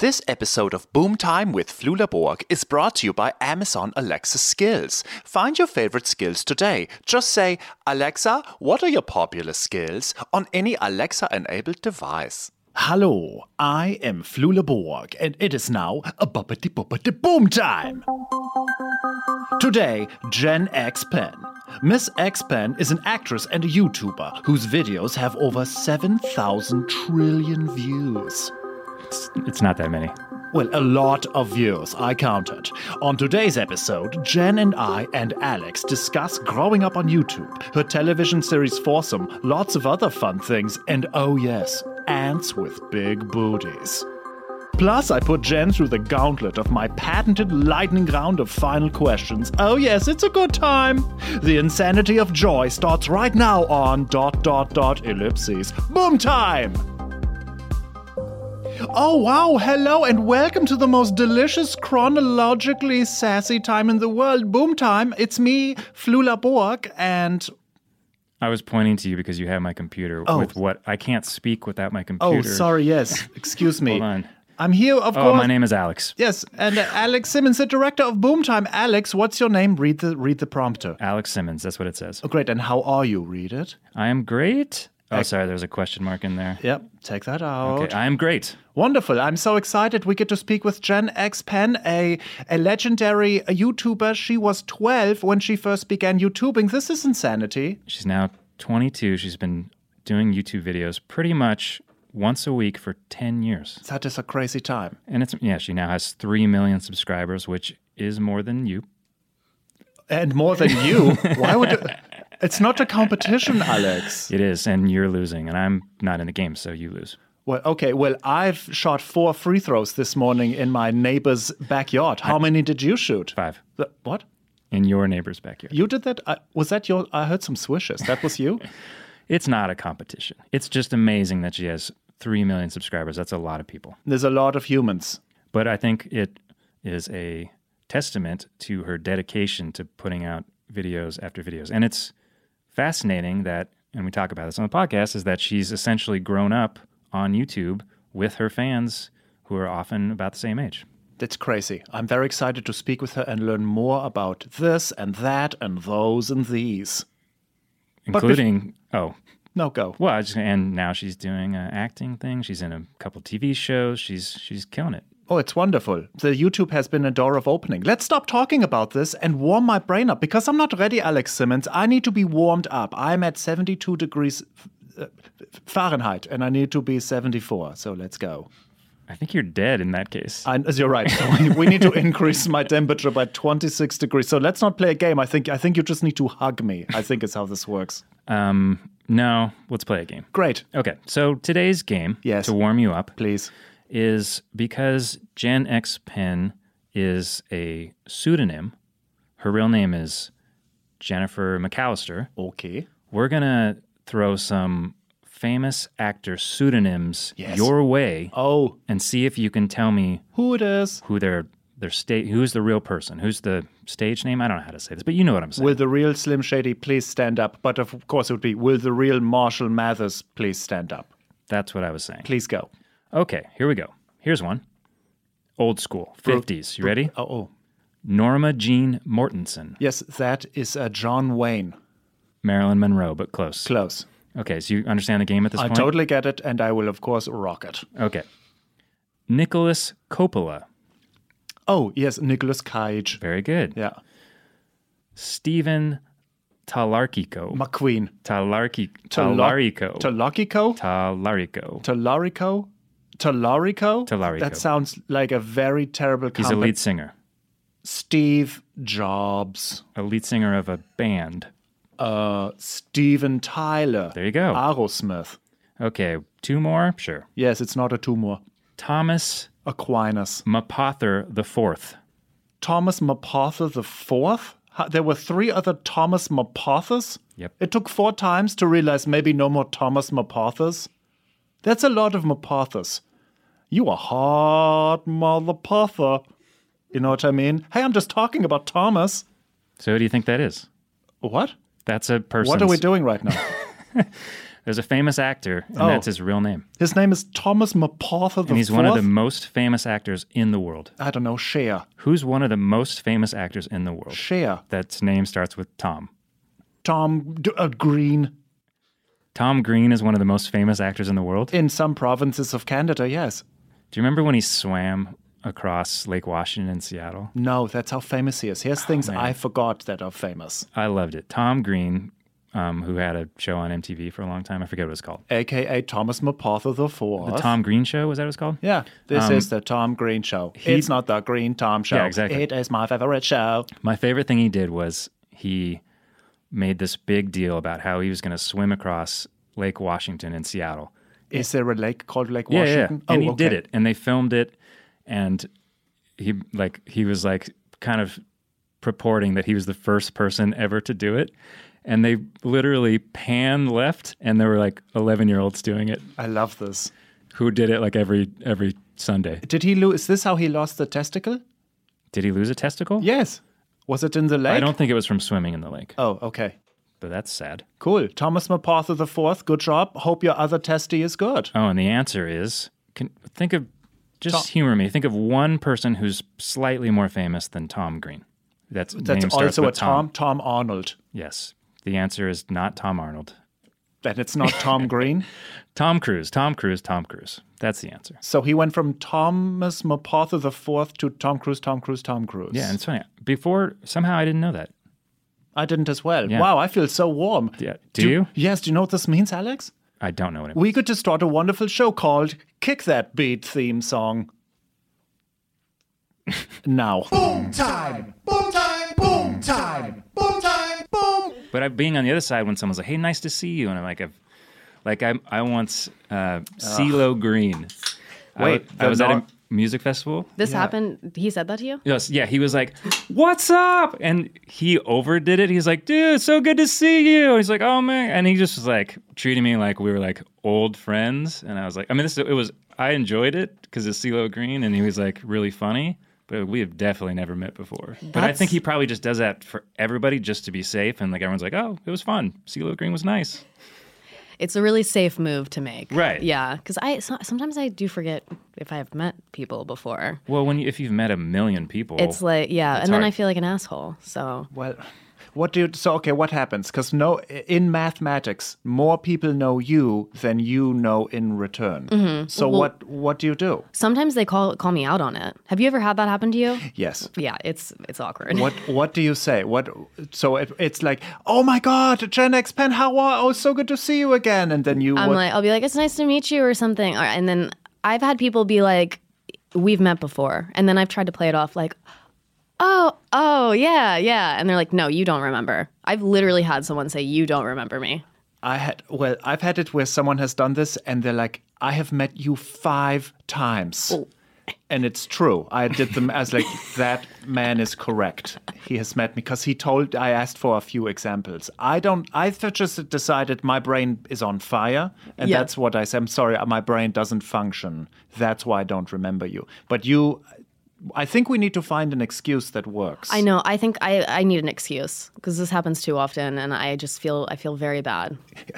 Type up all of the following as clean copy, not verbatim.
This episode of Boom Time with Flula Borg is brought to you by Amazon Alexa Skills. Find your favorite skills today. Just say, Alexa, what are your popular skills on any Alexa-enabled device? Hello, I am Flula Borg, and it is now a buppity boom time. Today, Jen X Pen. Miss X Pen is an actress and a YouTuber whose videos have over 7,000 trillion views. It's not that many. Well, a lot of views, I counted. On today's episode, Jen and I and Alex discuss growing up on YouTube, her television series Foursome, lots of other fun things, and oh yes, ants with big booties. Plus, I put Jen through the gauntlet of my patented lightning round of final questions. Oh yes, it's a good time. The insanity of joy starts right now on ... ellipses. Boom time! Oh wow, hello and welcome to the most delicious, chronologically sassy time in the world, Boom Time. It's me, Flula Borg, and... I was pointing to you because you have my computer with what... I can't speak without my computer. Oh, sorry, yes. Excuse me. Hold on. I'm here, of course... Oh, my name is Alex. Yes, and Alex Simmons, the director of Boom Time. Alex, what's your name? Read the prompter. Alex Simmons, that's what it says. Oh, great. And how are you? Read it. I am great. Oh, sorry, there's a question mark in there. Yep, take that out. Okay, I am great. Wonderful. I'm so excited we get to speak with Jen X Pen, a legendary YouTuber. She was 12 when she first began YouTubing. This is insanity. She's now 22. She's been doing YouTube videos pretty much once a week for 10 years. That is a crazy time. And she now has 3 million subscribers, which is more than you. And more than you? Why would it... It's not a competition, Alex. It is, and you're losing, and I'm not in the game, so you lose. Well, okay. Well, I've shot 4 free throws this morning in my neighbor's backyard. How many did you shoot? 5. What? In your neighbor's backyard. You did that? Was that your... I heard some swishes. That was you? It's not a competition. It's just amazing that she has 3 million subscribers. That's a lot of people. There's a lot of humans. But I think it is a testament to her dedication to putting out videos after videos. And it's fascinating that, and we talk about this on the podcast, is that she's essentially grown up on YouTube with her fans who are often about the same age. That's crazy. I'm very excited to speak with her and learn more about this and that and those and these. Including, No, go. Well, and now she's doing an acting thing. She's in a couple TV shows. She's killing it. Oh, it's wonderful. The YouTube has been a door of opening. Let's stop talking about this and warm my brain up because I'm not ready, Alex Simmons. I need to be warmed up. I'm at 72 degrees Fahrenheit and I need to be 74. So let's go. I think you're dead in that case. You're right. So we need to increase my temperature by 26 degrees. So let's not play a game. I think you just need to hug me. I think is how this works. No, let's play a game. Great. Okay, so today's game, yes, to warm you up, please, is because Jen X Pen is a pseudonym. Her real name is Jennifer McAllister. Okay. We're going to throw some famous actor pseudonyms your way. Oh. And see if you can tell me who it is. Who who's the real person? Who's the stage name? I don't know how to say this, but you know what I'm saying. Will the real Slim Shady please stand up? But of course it would be, will the real Marshall Mathers please stand up? That's what I was saying. Please go. Okay, here we go. Here's one. Old school, 50s. You ready? Oh. Norma Jean Mortensen. Yes, that is John Wayne. Marilyn Monroe, but close. Close. Okay, so you understand the game at this point? I totally get it, and I will, of course, rock it. Okay. Nicholas Coppola. Oh, yes, Nicolas Cage. Very good. Yeah. Stephen Talarkico. McQueen. Talarico. Talarico? That sounds like a very terrible He's a lead singer. Steve Jobs. A lead singer of a band. Steven Tyler. There you go. Aerosmith. Okay, 2 more? Sure. Yes, it's not a 2 more. Thomas Aquinas. Mapother IV. Thomas Mapother IV? There were 3 other Thomas Mapothers? Yep. It took 4 times to realize maybe no more Thomas Mapothers. That's a lot of Mapothers. You a hot mother pother. You know what I mean? Hey, I'm just talking about Thomas. So who do you think that is? What? That's a person. What are we doing right now? There's a famous actor, and that's his real name. His name is Thomas McArthur IV. And he's one of the most famous actors in the world. I don't know, Cher. Who's one of the most famous actors in the world? Cher. That's name starts with Tom. Tom Green. Tom Green is one of the most famous actors in the world? In some provinces of Canada, yes. Do you remember when he swam across Lake Washington in Seattle? No, that's how famous he is. Here's things I forgot that are famous. I loved it. Tom Green, who had a show on MTV for a long time. I forget what it was called. A.K.A. Thomas McArthur IV. The Tom Green Show, was that what it was called? Yeah, this is the Tom Green Show. It's not the Green Tom Show. Yeah, exactly. It is my favorite show. My favorite thing he did was he made this big deal about how he was going to swim across Lake Washington in Seattle. Is there a lake called Lake Yeah, Washington? and he did it, and they filmed it, and he was kind of purporting that he was the first person ever to do it, and they literally pan left, and there were 11-year-olds doing it. I love this. Who did it every Sunday? Did he lose? Is this how he lost the testicle? Did he lose a testicle? Yes. Was it in the lake? I don't think it was from swimming in the lake. Oh, okay. But that's sad. Cool. Thomas McArthur IV, good job. Hope your other testy is good. Oh, and the answer is, humor me. Think of one person who's slightly more famous than Tom Green. That's also a Tom Arnold. Yes. The answer is not Tom Arnold. Then it's not Tom Green? Tom Cruise. That's the answer. So he went from Thomas McArthur IV to Tom Cruise. Yeah, and it's funny. Before, somehow I didn't know that. I didn't as well. Yeah. Wow, I feel so warm. Yeah. Do you? Yes. Do you know what this means, Alex? I don't know what it means. We could just start a wonderful show called Kick That Beat theme song. Now. Boom time! Boom time! Boom time! Boom time! Boom! But being on the other side when someone's like, "Hey, nice to see you," and I'm like, I once CeeLo Green. Wait, I was at a music festival. This happened. He said that to you? Yes, yeah. He was like, "What's up?" And he overdid it. He's like, "Dude, so good to see you." And he's like, "Oh man," and he just was like treating me like we were like old friends. And I was like, I enjoyed it because it's CeeLo Green, and he was like really funny. But we have definitely never met before. But I think he probably just does that for everybody just to be safe. And everyone's like, "Oh, it was fun. CeeLo Green was nice." It's a really safe move to make. Right. Yeah, because sometimes I do forget if I've met people before. Well, if you've met a million people. It's like, yeah, and hard. then I feel like an asshole, so. Well, what happens? Because in mathematics, more people know you than you know in return. Mm-hmm. So what do you do? Sometimes they call me out on it. Have you ever had that happen to you? Yes. Yeah, it's awkward. What do you say? So it's like, "Oh my God, Gen X Pen, how are? Oh, so good to see you again." And then I'll be like, "It's nice to meet you," or something. And then I've had people be like, "We've met before," and then I've tried to play it off like, Oh, yeah. And they're like, "No, you don't remember." I've literally had someone say, "You don't remember me." I've had it where someone has done this and they're like, "I have met you 5 times." Oh. And it's true. I did them as like, that man is correct. He has met me because I asked for a few examples. I've just decided my brain is on fire. And that's what I said. "I'm sorry, my brain doesn't function. That's why I don't remember you." But I think we need to find an excuse that works. I know. I think I need an excuse because this happens too often, and I feel very bad.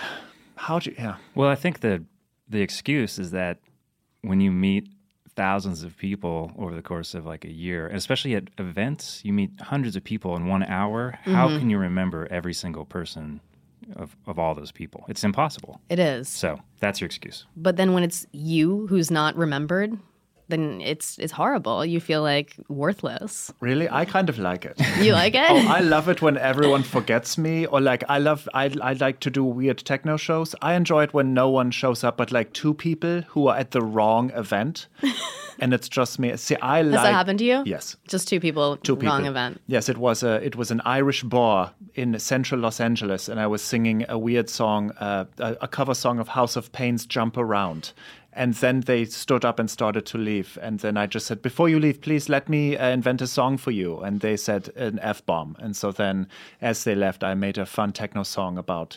Well, I think the excuse is that when you meet thousands of people over the course of like a year, and especially at events, you meet hundreds of people in 1 hour. Mm-hmm. How can you remember every single person of all those people? It's impossible. It is. So that's your excuse. But then when it's you who's not remembered, then it's horrible. You feel like worthless. Really? I kind of like it. You like it? I love it when everyone forgets me, or like I like to do weird techno shows. I enjoy it when no one shows up, but like 2 people who are at the wrong event, and it's just me. See, Has that happened to you? Yes. Just 2 people, wrong event. Yes, it was an Irish bar in central Los Angeles, and I was singing a weird song, a cover song of House of Pain's "Jump Around." And then they stood up and started to leave. And then I just said, "Before you leave, please let me invent a song for you." And they said an F-bomb. And so then as they left, I made a fun techno song about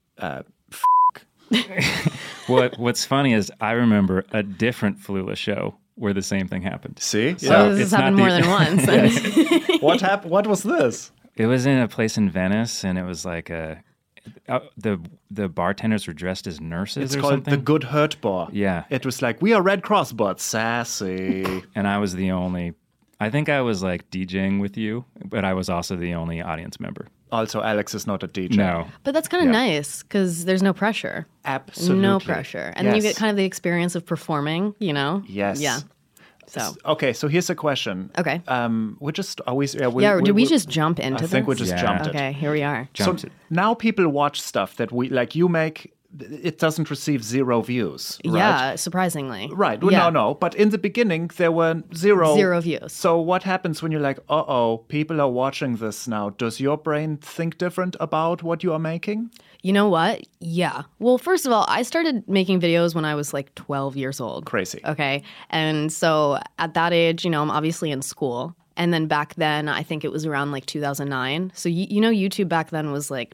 What's funny is I remember a different Flula show where the same thing happened. See? So this has happened more than once. What happened? What was this? It was in a place in Venice, and it was like the bartenders were dressed as nurses It's or called something. the Good Hurt Bar. Yeah. It was like, we are Red Cross, but sassy. And I was the only. I think I was like DJing with you, but I was also the only audience member. Also, Alex is not a DJ. No. But that's kind of nice because there's no pressure. Absolutely. No pressure. And then you Yes. get kind of the experience of performing, you know? Yes. Yeah. So, Okay, so here's a question. okay. We just always... Did we just jump into I this? think we just Yeah. jumped it. Okay, here we are. Jumped So it. now people watch stuff that we... Like, you make... It doesn't receive 0 views, right? Yeah, surprisingly. Right. Well, Yeah. no. But in the beginning, there were 0... 0 views. So what happens when you're like, uh-oh, people are watching this now? Does your brain think different about what you are making? You know what? Yeah. Well, first of all, I started making videos when I was like 12 years old. Crazy. Okay. And so at that age, you know, I'm obviously in school. And then back then, I think it was around like 2009. So, you know, YouTube back then was like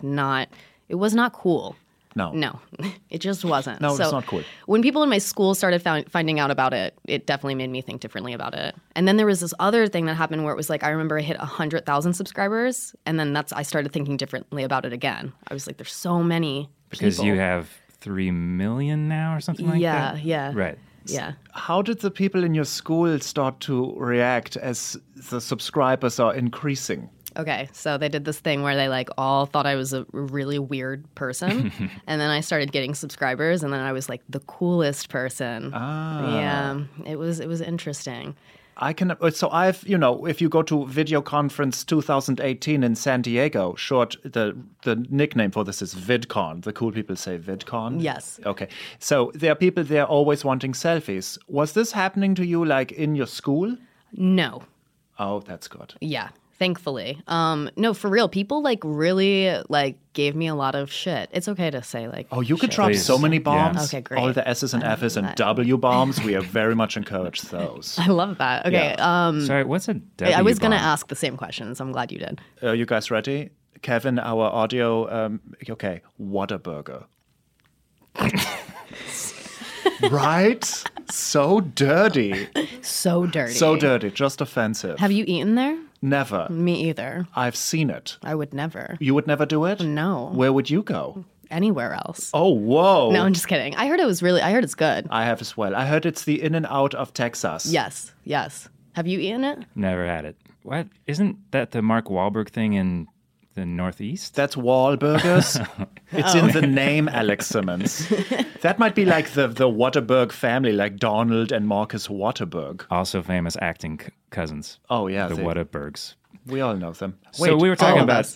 it was not cool. No, it just wasn't. No, so it's not cool. When people in my school started finding out about it, it definitely made me think differently about it. And then there was this other thing that happened where it was like, I remember I hit 100,000 subscribers. And then I started thinking differently about it again. I was like, there's so many Because people. you have 3 million now or something like that? Yeah. Right. Yeah. How did the people in your school start to react as the subscribers are increasing? Okay, so they did this thing where they like all thought I was a really weird person, and then I started getting subscribers, and then I was like the coolest person. Yeah, it was interesting. I can. So I've, if you go to Video Conference 2018 in San Diego, the nickname for this is VidCon. The cool people say VidCon. Yes. Okay. So there are people there always wanting selfies. Was this happening to you like in your school? No, Oh, that's good. yeah, thankfully, no, for real. People like really like gave me a lot of shit. It's okay to say like. Oh, you could shit. drop Please. so many bombs. Yeah. Okay, great. All the S's and F's and W bombs. We have very much encouraged those. I love that. Okay, Sorry, what's a W I was gonna bomb? ask the same question, so I'm glad you did. Are you guys ready? Kevin, our audio. Okay, Whataburger. Right? So dirty. So dirty. So dirty. Just offensive. Have you eaten there? Never. Me either. I've seen it. I would never. You would never do it? No. Where would you go? Anywhere else. Oh, whoa. No, I'm just kidding. I heard it's good. I have as well. I heard it's the In and Out of Texas. Yes. Have you eaten it? Never had it. What? Isn't that the Mark Wahlberg thing in the Northeast? That's Wahlburgers. It's in the name, Alex Simmons. That might be like the Waterberg family, like Donald and Marcus Waterberg. Also famous acting cousins. Oh, yeah. The Whataburgs. We all know them. So we were all talking of about... us.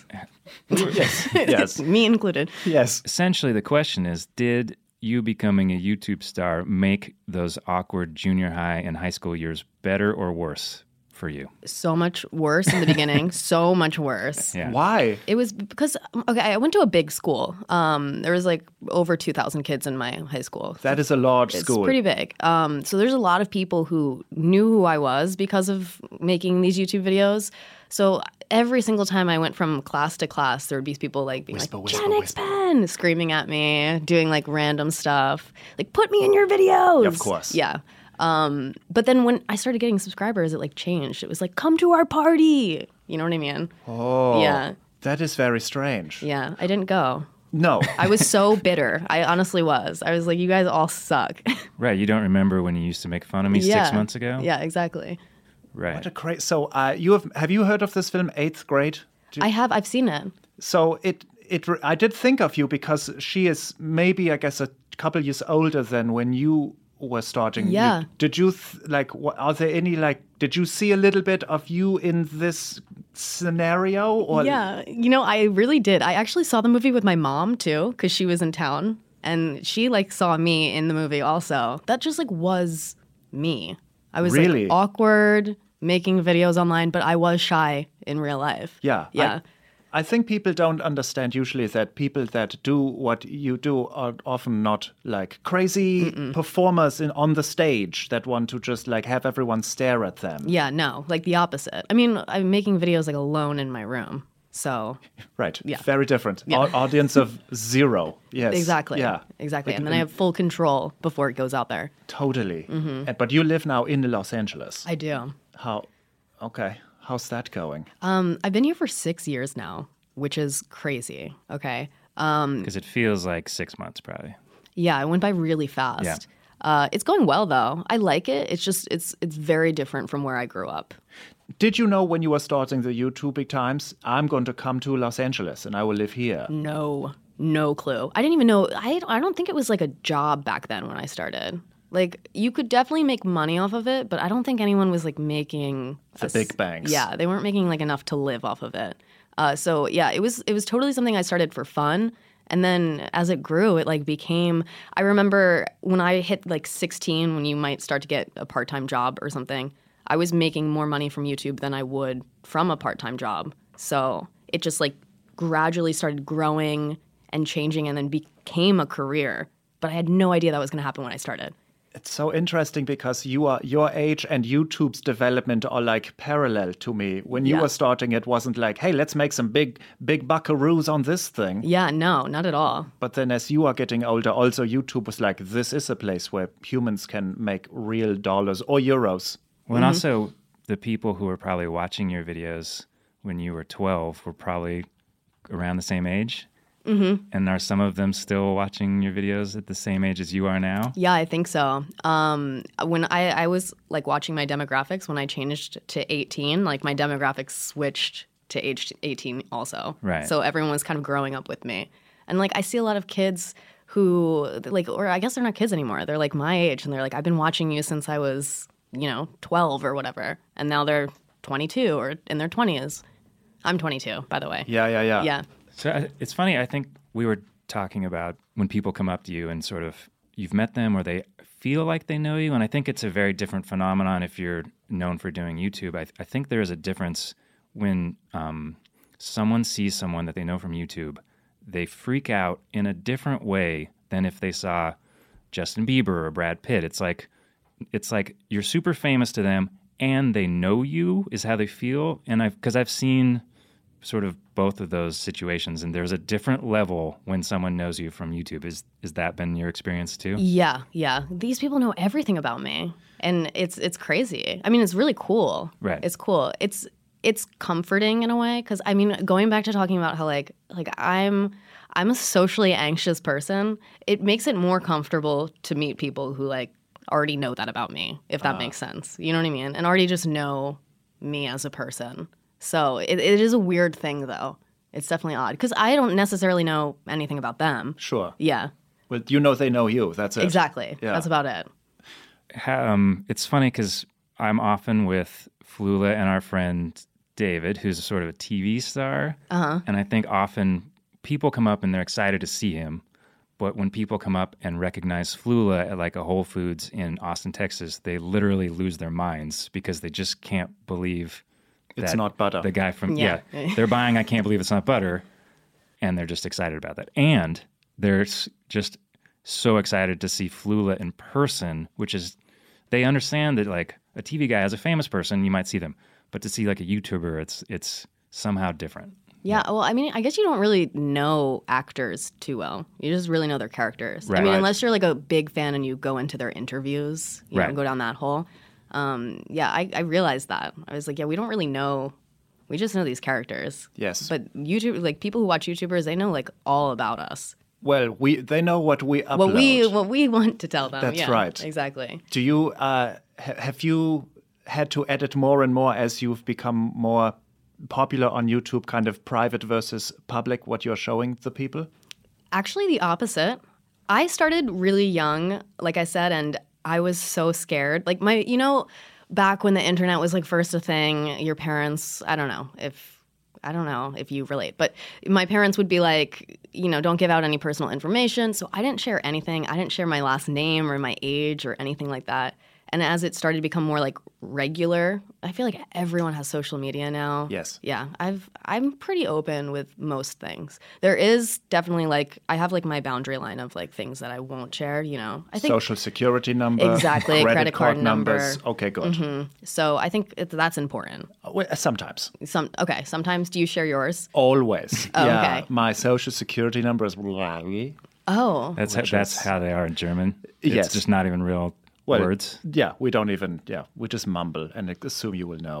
Yes. Me included. Yes. Essentially, the question is, did you becoming a YouTube star make those awkward junior high and high school years better or worse for you? So much worse in the beginning. So much worse. Yeah. Why? It was because, okay, I went to a big school. There was like over 2,000 kids in my high school. That is a large It's school. pretty big. So there's a lot of people who knew who I was because of making these YouTube videos. So every single time I went from class to class, there would be people like being Whisper, like, whisper, Gen X whisper. Pen, screaming at me, doing like random stuff. Like, put me in your videos. Of course. Yeah. But then when I started getting subscribers, it like changed. It was like, come to our party. You know what I mean? Oh. Yeah. That is very strange. Yeah. I didn't go. No. I was so bitter. I honestly was. I was like, you guys all suck. Right. You don't remember when you used to make fun of me 6 months ago? Yeah, exactly. Right. What a crazy. So have you heard of this film, Eighth Grade? I've seen it. So I did think of you because she is maybe, I guess, a couple years older than when you were starting. Yeah. Did you are there any did you see a little bit of you in this scenario? Or Yeah, I really did. I actually saw the movie with my mom too, because she was in town, and she saw me in the movie also. That just was me. I was Really? awkward, making videos online, but I was shy in real life. Yeah. Yeah. I think people don't understand usually that people that do what you do are often not crazy performers on the stage that want to just have everyone stare at them. Yeah, no, the opposite. I mean, I'm making videos alone in my room. So Right. Yeah. Very different. Yeah. Audience of 0. Yes. exactly. Yeah. Exactly. And then I have full control before it goes out there. Totally. But you live now in Los Angeles. I do. Okay. How's that going? I've been here for 6 years now, which is crazy. Okay. Because it feels like 6 months probably. Yeah, it went by really fast. Yeah. It's going well though. I like it. It's just it's very different from where I grew up. Did you know when you were starting the YouTube big times, I'm going to come to Los Angeles and I will live here? No clue. I didn't even know. I don't think it was like a job back then when I started. Like you could definitely make money off of it, but I don't think anyone was like making The big banks. Yeah, they weren't making like enough to live off of it. So yeah, it was totally something I started for fun. And then as it grew, it like became, I remember when I hit like 16, when you might start to get a part-time job or something, I was making more money from YouTube than I would from a part-time job. So it just like gradually started growing and changing and then became a career. But I had no idea that was going to happen when I started. It's so interesting because your age and YouTube's development are like parallel to me. When you were starting, it wasn't like, hey, let's make some big buckaroos on this thing. Yeah, no, not at all. But then as you are getting older, also YouTube was like, this is a place where humans can make real dollars or euros. Well, and also the people who were probably watching your videos when you were 12 were probably around the same age. Mm-hmm. And are some of them still watching your videos at the same age as you are now? Yeah, I think so. When I was like watching my demographics, when I changed to 18, like my demographics switched to age 18 also. Right. So everyone was kind of growing up with me. And like I see a lot of kids who like, or I guess they're not kids anymore. They're like my age and they're like, I've been watching you since I was, 12 or whatever. And now they're 22 or in their 20s. I'm 22, by the way. Yeah. Yeah. So it's funny, I think we were talking about when people come up to you and sort of you've met them or they feel like they know you. And I think it's a very different phenomenon if you're known for doing YouTube. I think there is a difference when someone sees someone that they know from YouTube. They freak out in a different way than if they saw Justin Bieber or Brad Pitt. It's like you're super famous to them and they know you is how they feel. And because I've seen sort of both of those situations, and there's a different level when someone knows you from YouTube. Is that been your experience too? Yeah. These people know everything about me, and it's crazy. I mean, it's really cool. Right. It's cool. It's comforting in a way because I mean, going back to talking about how like I'm a socially anxious person. It makes it more comfortable to meet people who like already know that about me, if that makes sense. You know what I mean? And already just know me as a person. So it is a weird thing, though. It's definitely odd because I don't necessarily know anything about them. Sure. Yeah. Well, they know you. That's it. Exactly. Yeah. That's about it. It's funny because I'm often with Flula and our friend David, who's a sort of a TV star. Uh-huh. And I think often people come up and they're excited to see him. But when people come up and recognize Flula at like a Whole Foods in Austin, Texas, they literally lose their minds because they just can't believe it's not butter. The guy from, they're buying I Can't Believe It's Not Butter, and they're just excited about that. And they're just so excited to see Flula in person, which is, they understand that like a TV guy as a famous person, you might see them. But to see like a YouTuber, it's somehow different. Yeah, well, I mean, I guess you don't really know actors too well. You just really know their characters. Right. I mean, unless you're like a big fan and you go into their interviews, you Right. know, go down that hole. I realized that. I was like, yeah, we don't really know. We just know these characters. Yes. But YouTube, like people who watch YouTubers, they know like all about us. Well, they know what we upload. What we want to tell them. That's yeah, right. Exactly. Do you have you had to edit more and more as you've become more popular on YouTube, kind of private versus public, what you're showing the people? Actually, the opposite. I started really young, like I said, and I was so scared. Like back when the internet was like first a thing, your parents, I don't know if you relate, but my parents would be like, don't give out any personal information. So I didn't share anything. I didn't share my last name or my age or anything like that. And as it started to become more like regular, I feel like everyone has social media now. Yes. Yeah. I'm pretty open with most things. There is definitely like, I have like my boundary line of like things that I won't share, I think. Social security number. Exactly. Credit card number. numbers. Okay, good. Mm-hmm. So I think that's important. Well, sometimes. Sometimes do you share yours? Always. Oh, yeah. okay. My social security number is... Oh. That's how they are in German. It's Yes. just not even real words. Yeah, we don't even... Yeah, we just mumble and assume you will know.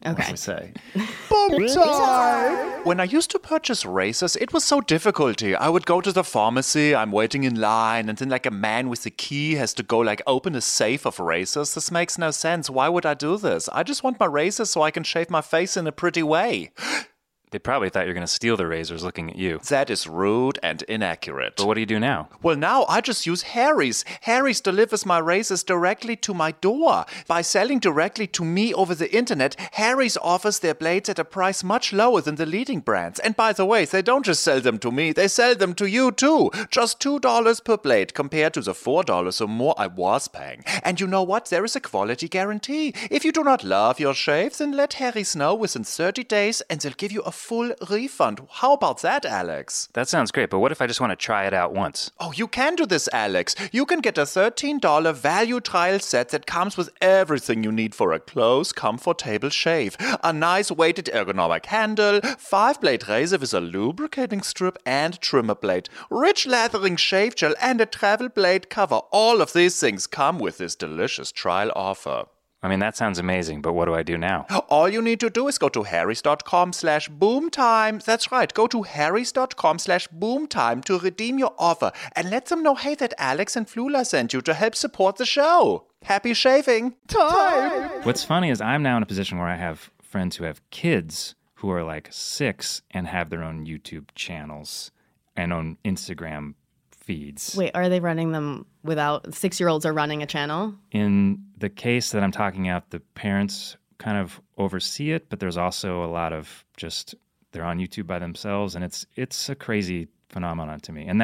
Okay. as we say. Boom time! When I used to purchase razors, it was so difficult. I would go to the pharmacy, I'm waiting in line, and then like a man with a key has to go like open a safe of razors. This makes no sense. Why would I do this? I just want my razors so I can shave my face in a pretty way. They probably thought you were going to steal the razors looking at you. That is rude and inaccurate. But what do you do now? Well, now I just use Harry's. Harry's delivers my razors directly to my door. By selling directly to me over the internet, Harry's offers their blades at a price much lower than the leading brands. And by the way, they don't just sell them to me, they sell them to you too. Just $2 per blade compared to the $4 or more I was paying. And you know what? There is a quality guarantee. If you do not love your shave, then let Harry's know within 30 days and they'll give you a full refund. How about that, Alex? That sounds great, but what if I just want to try it out once? Oh, you can do this, Alex. You can get a $13 value trial set that comes with everything you need for a close, comfortable shave. A nice weighted ergonomic handle, 5-blade razor with a lubricating strip and trimmer blade, rich lathering shave gel, and a travel blade cover. All of these things come with this delicious trial offer. I mean, that sounds amazing, but what do I do now? All you need to do is go to harrys.com/boomtime. That's right, go to harrys.com/boomtime to redeem your offer and let them know, hey, that Alex and Flula sent you to help support the show. Happy shaving. Time! What's funny is I'm now in a position where I have friends who have kids who are like 6 and have their own YouTube channels and own Instagram feeds. Wait, are they running them without 6-year-olds are running a channel? In the case that I'm talking about, the parents kind of oversee it, but there's also a lot of just they're on YouTube by themselves, and it's a crazy phenomenon to me. And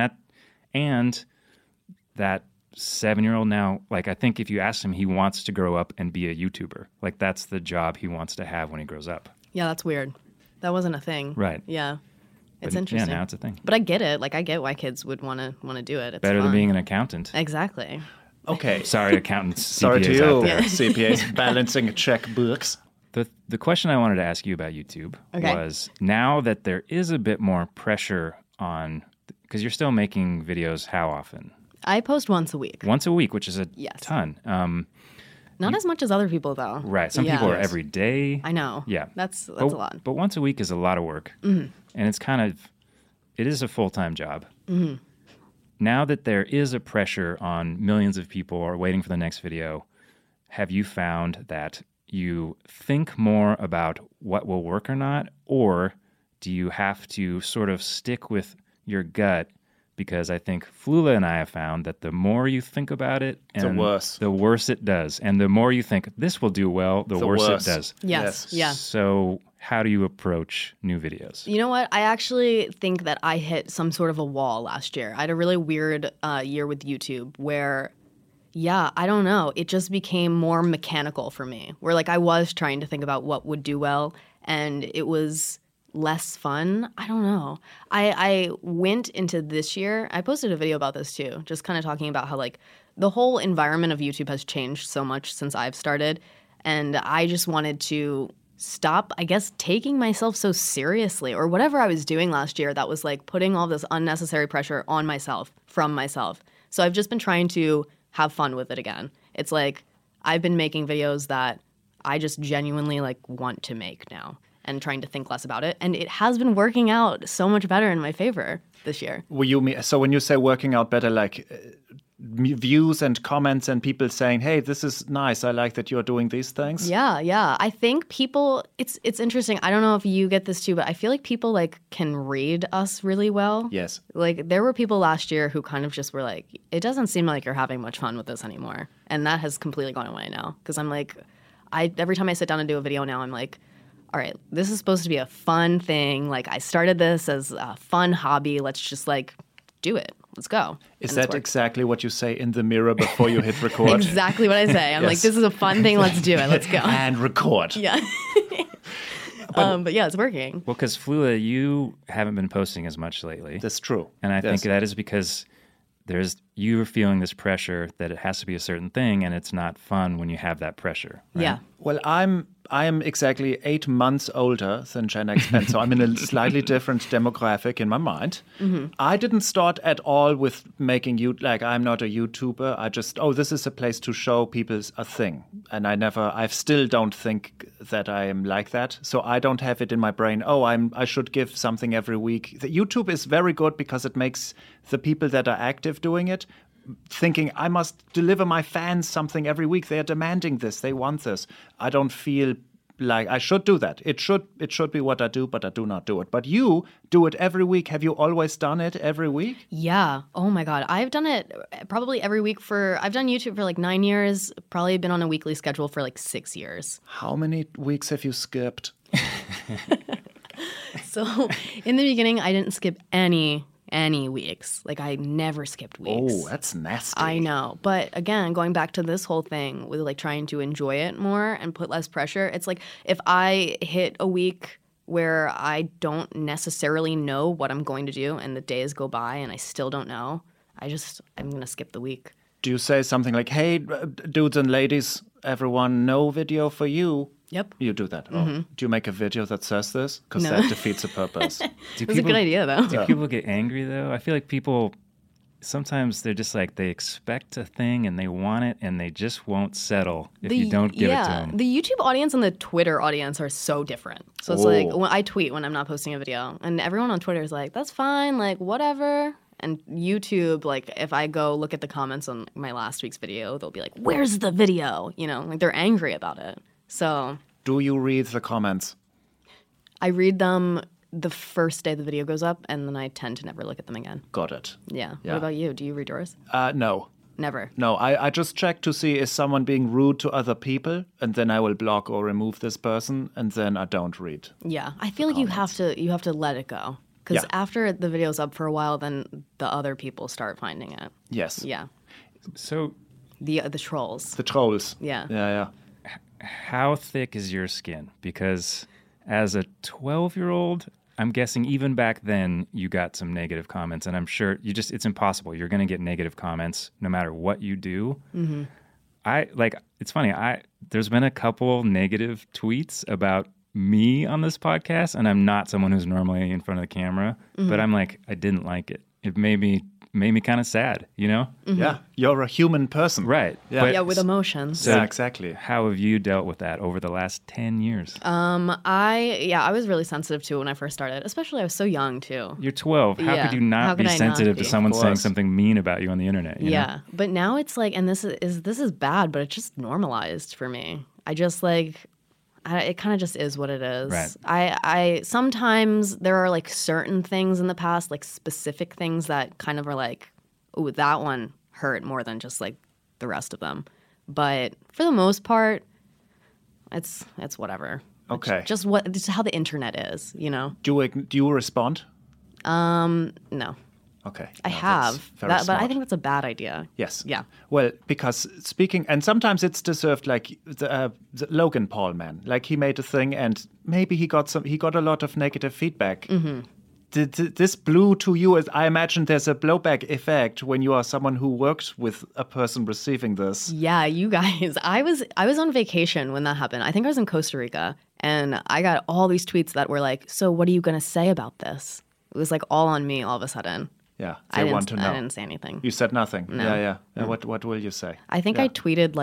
that 7-year-old now, like I think if you ask him, he wants to grow up and be a YouTuber. Like that's the job he wants to have when he grows up. Yeah, that's weird. That wasn't a thing. Right. Yeah. It's But, interesting. Yeah, now it's a thing. But I get it. Like I get why kids would want to do it. It's Better fun. than being an accountant. Exactly. Okay. Sorry, accountants. Sorry to CPAs you, out there. CPAs balancing checkbooks. The question I wanted to ask you about YouTube Okay. was now that there is a bit more pressure on, because you're still making videos how often? I post once a week. Once a week, which is a Yes. ton. Not as much as other people though. Right. Some Yeah. people are every day. I know. Yeah. That's a lot. But once a week is a lot of work. Mm-hmm. And it is a full-time job. Mm-hmm. Now that there is a pressure on millions of people are waiting for the next video, have you found that you think more about what will work or not, or do you have to sort of stick with your gut? Because I think Flula and I have found that the more you think about it, and the worse it does. And the more you think, this will do well, the worse it does. Yes. Yeah. So how do you approach new videos? You know what? I actually think that I hit some sort of a wall last year. I had a really weird year with YouTube where, yeah, I don't know. It just became more mechanical for me, where like I was trying to think about what would do well, and it was less fun. I don't know. I went into this year, I posted a video about this too, just kind of talking about how like the whole environment of YouTube has changed so much since I've started, and I just wanted to stop, I guess, taking myself so seriously, or whatever I was doing last year that was like putting all this unnecessary pressure on myself, from myself. So I've just been trying to have fun with it again. It's like I've been making videos that I just genuinely like want to make now and trying to think less about it. And it has been working out so much better in my favor this year. So when you say working out better, like views and comments and people saying, hey, this is nice, I like that you're doing these things? Yeah. I think people, it's interesting. I don't know if you get this too, but I feel like people like can read us really well. Yes. Like there were people last year who kind of just were like, it doesn't seem like you're having much fun with this anymore. And that has completely gone away now. Because I'm like, every time I sit down and do a video now, I'm like, all right, this is supposed to be a fun thing. Like I started this as a fun hobby. Let's just like do it. Let's go. Is that exactly what you say in the mirror before you hit record? Exactly what I say. I'm like, this is a fun thing. Let's do it. Let's go. And record. Yeah. But yeah, it's working. Well, because Flula, you haven't been posting as much lately. That's true. And I think that is because you're feeling this pressure that it has to be a certain thing, and it's not fun when you have that pressure. Right? Yeah. Well, I'm I am exactly 8 months older than Gen X Pen, so I'm in a slightly different demographic in my mind. I didn't start at all with making I'm not a YouTuber. I just, this is a place to show people a thing. And I still don't think that I am like that. So I don't have it in my brain, I should give something every week. The YouTube is very good because it makes the people that are active doing it thinking I must deliver my fans something every week. They are demanding this. They want this. I don't feel like I should do that. It should be what I do, but I do not do it. But you do it every week. Have you always done it every week? Yeah. Oh my God. I've done it probably every week I've done YouTube for like 9 years, probably been on a weekly schedule for like 6 years. How many weeks have you skipped? So in the beginning, I didn't skip any weeks. Like I never skipped weeks. Oh, that's nasty. I know. But again, going back to this whole thing with like trying to enjoy it more and put less pressure, it's like if I hit a week where I don't necessarily know what I'm going to do and the days go by and I still don't know, I'm going to skip the week. Do you say something like, hey, dudes and ladies, everyone, no video for you? Yep. You do that. Do you make a video that says this? Because that defeats the purpose. It's a good idea, though. Do people get angry, though? I feel like people, sometimes they're just like, they expect a thing and they want it and they just won't settle if you don't give it to them. The YouTube audience and the Twitter audience are so different. So it's like, when I tweet when I'm not posting a video, and everyone on Twitter is like, that's fine, like, whatever. And YouTube, like, if I go look at the comments on my last week's video, they'll be like, where's the video? You know, like, they're angry about it. So, do you read the comments? I read them the first day the video goes up, and then I tend to never look at them again. Got it. Yeah. What about you? Do you read yours? No. Never. No, I just check to see is someone being rude to other people, and then I will block or remove this person, and then I don't read. Yeah. I feel like you have to let it go. Because after the video's up for a while, then the other people start finding it. Yes. Yeah. So the trolls. The trolls. Yeah. Yeah. How thick is your skin? Because as a 12-year-old, I'm guessing even back then you got some negative comments, and I'm sure it's impossible. You're going to get negative comments no matter what you do. Mm-hmm. It's funny. There's been a couple negative tweets about me on this podcast, and I'm not someone who's normally in front of the camera, but I'm like, I didn't like it. It made me kind of sad, you know? Mm-hmm. Yeah, you're a human person. Right. Yeah, with emotions. So, yeah, exactly. How have you dealt with that over the last 10 years? I was really sensitive to it when I first started, especially I was so young too. You're 12. How could you not be sensitive to someone saying something mean about you on the internet? You know? But now it's like, and this is bad, but it's just normalized for me. I just like... it kind of just is what it is. Right. I sometimes there are like certain things in the past, like specific things that kind of are like, ooh, that one hurt more than just like the rest of them. But for the most part, it's whatever. Okay. Just how the internet is, you know. Do you respond? No. Okay. I have, but I think that's a bad idea. Yes. Yeah. Well, because speaking, and sometimes it's deserved, like the Logan Paul man, like he made a thing, and maybe he got a lot of negative feedback. Mm-hmm. This blew to you, as I imagine there's a blowback effect when you are someone who works with a person receiving this. Yeah, you guys. I was on vacation when that happened. I think I was in Costa Rica, and I got all these tweets that were like, so what are you going to say about this? It was like all on me all of a sudden. Yeah, they want to know. I didn't say anything. You said nothing. No. Yeah. What will you say? I think I tweeted like ...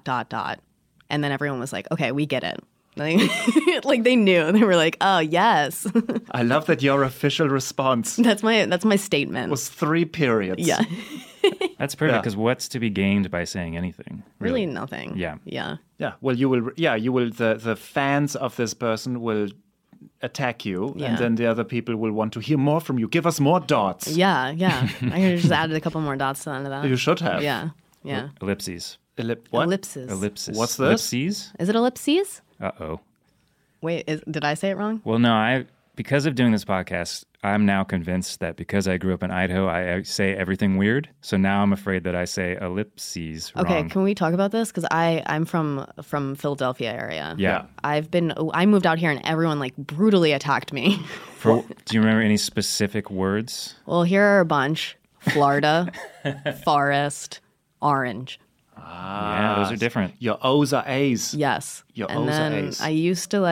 and then everyone was like, okay, we get it. Like they knew. They were like, oh yes. I love that your official response. That's my statement. Was 3 periods. Yeah. That's perfect, because what's to be gained by saying anything? Really nothing. Yeah. Yeah. Yeah. Well, you will. The fans of this person will attack you, and then the other people will want to hear more from you. Give us more dots. Yeah. I could have just added a couple more dots to the end of that. You should have. Yeah. Ellipses. What? Ellipses. Ellipsis. What's this? Ellipses? Is it ellipses? Uh-oh. Wait, did I say it wrong? Well, no, because of doing this podcast, I'm now convinced that because I grew up in Idaho, I say everything weird. So now I'm afraid that I say ellipses wrong. Okay, can we talk about this? Because I'm from Philadelphia area. Yeah. I moved out here and everyone like brutally attacked me. Do you remember any specific words? Well, here are a bunch. Florida, forest, orange. Yeah, those are different. Your O's are A's. Yes. Your and O's are then A's. I used to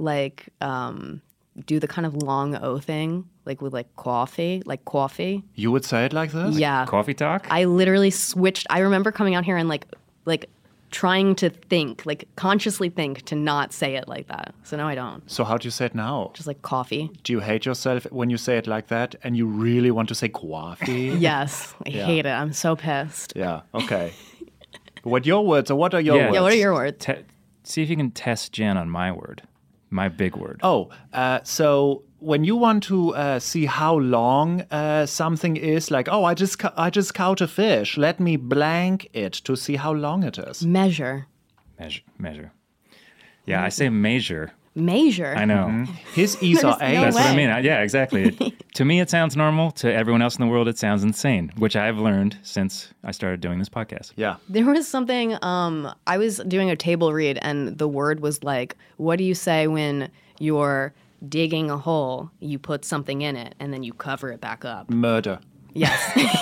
do the kind of long O thing, like with like coffee. You would say it like this? Yeah. Coffee talk? I literally switched. I remember coming out here and like trying to think, like consciously think to not say it like that. So now I don't. So how do you say it now? Just like coffee. Do you hate yourself when you say it like that and you really want to say coffee? Yes. I hate it. I'm so pissed. Yeah, okay. What your words or what are your words? Yeah, what are your words? See if you can test Jen on my word, my big word. Oh, so when you want to see how long something is, like, I just caught a fish. Let me blank it to see how long it is. Measure. Measure. Yeah, I say measure. Measure. I know. Mm-hmm. His E's are There's no A's. That's what I way. mean. Yeah, exactly. To me, it sounds normal. To everyone else in the world, it sounds insane, which I've learned since I started doing this podcast. Yeah. There was something, I was doing a table read and the word was like, what do you say when you're digging a hole, you put something in it, and then you cover it back up? Murder. Yes.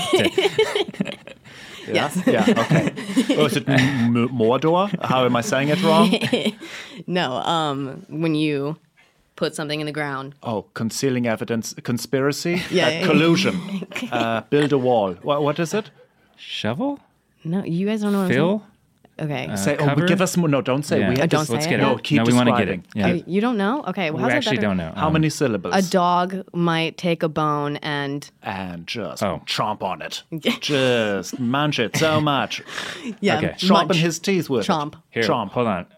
Yes. Yeah, okay. Oh, is it Mordor? How am I saying it wrong? No, when you put something in the ground. Oh, concealing evidence, conspiracy, Yeah. collusion, build a wall. What is it? Shovel? No, you guys don't know what Phil? I'm saying? Okay. Say, cover? give us more. No, don't say. Yeah. We have Don't this- say Let's it? get No, it. keep No, we want to get describing. it. Yeah. You don't know? Okay. Well, We how's that actually better? don't know. How many syllables? A dog might take a bone and And just Oh. chomp on it. Just munch it so much. yeah, Okay. Sharpen munch. his teeth with Chomp. it. Here, Chomp. hold on.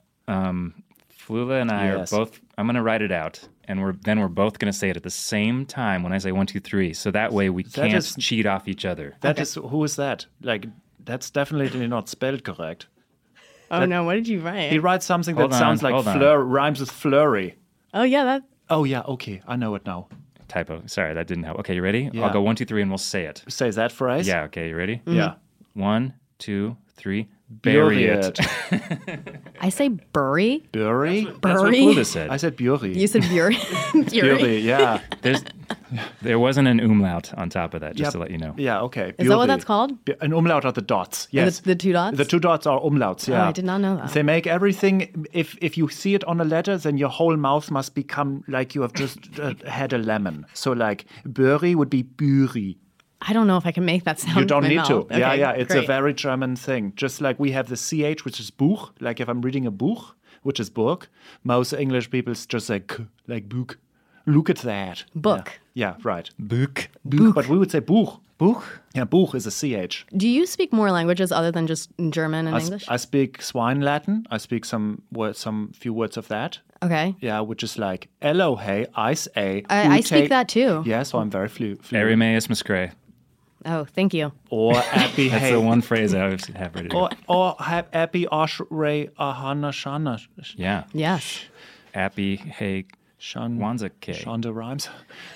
Flula and I Yes. are both. I'm going to write it out, and we're both going to say it at the same time when I say 1, 2, 3. So that way we can't is- cheat off each other. That is, who is that? Like, that's definitely not spelled correct. Oh no, what did you write? He writes something that Hold on, sounds like hold on. rhymes with flurry. Oh yeah, that. Oh, yeah, okay. I know it now. Typo. Sorry, that didn't help. Okay, you ready? Yeah. I'll go 1, 2, 3, and we'll say it. Say that phrase? Yeah. Okay, you ready? Yeah. 1, 2, 3. Bury it. I say bury. Bury? That's what Bury? Flula said. I said bury. You said bury. Bury, yeah. There wasn't an umlaut on top of that, just to let you know. Yeah, okay. Is that what Bury. that's called? An umlaut are the dots, yes. The two dots? The two dots are umlauts, yeah. I did not know that. They make everything, if you see it on a letter, then your whole mouth must become like you have just had a lemon. So like, bury would be büri. I don't know if I can make that sound. You don't with my need to. mouth. Okay, yeah, it's great. a very German thing. Just like we have the CH, which is Buch. Like if I'm reading a Buch, which is book, most English people just say K, like Buch. Look at that. Book. Yeah, right. Buch. Buch. But we would say Buch. Buch? Yeah, Buch is a CH. Do you speak more languages other than just German and English? I speak Swine Latin. I speak some few words of that. Okay. Yeah, which is like Elohe, Ice A. I speak that too. Yeah, so I'm very fluent. Erimeus Muscray. Oh, thank you. Or Appy That's Hey. the one phrase I always have ready to go. Or have Appy Oshray Ahana Shana. Yeah. Yes. Appy, hey, Shan, Wanza K. Shonda rhymes.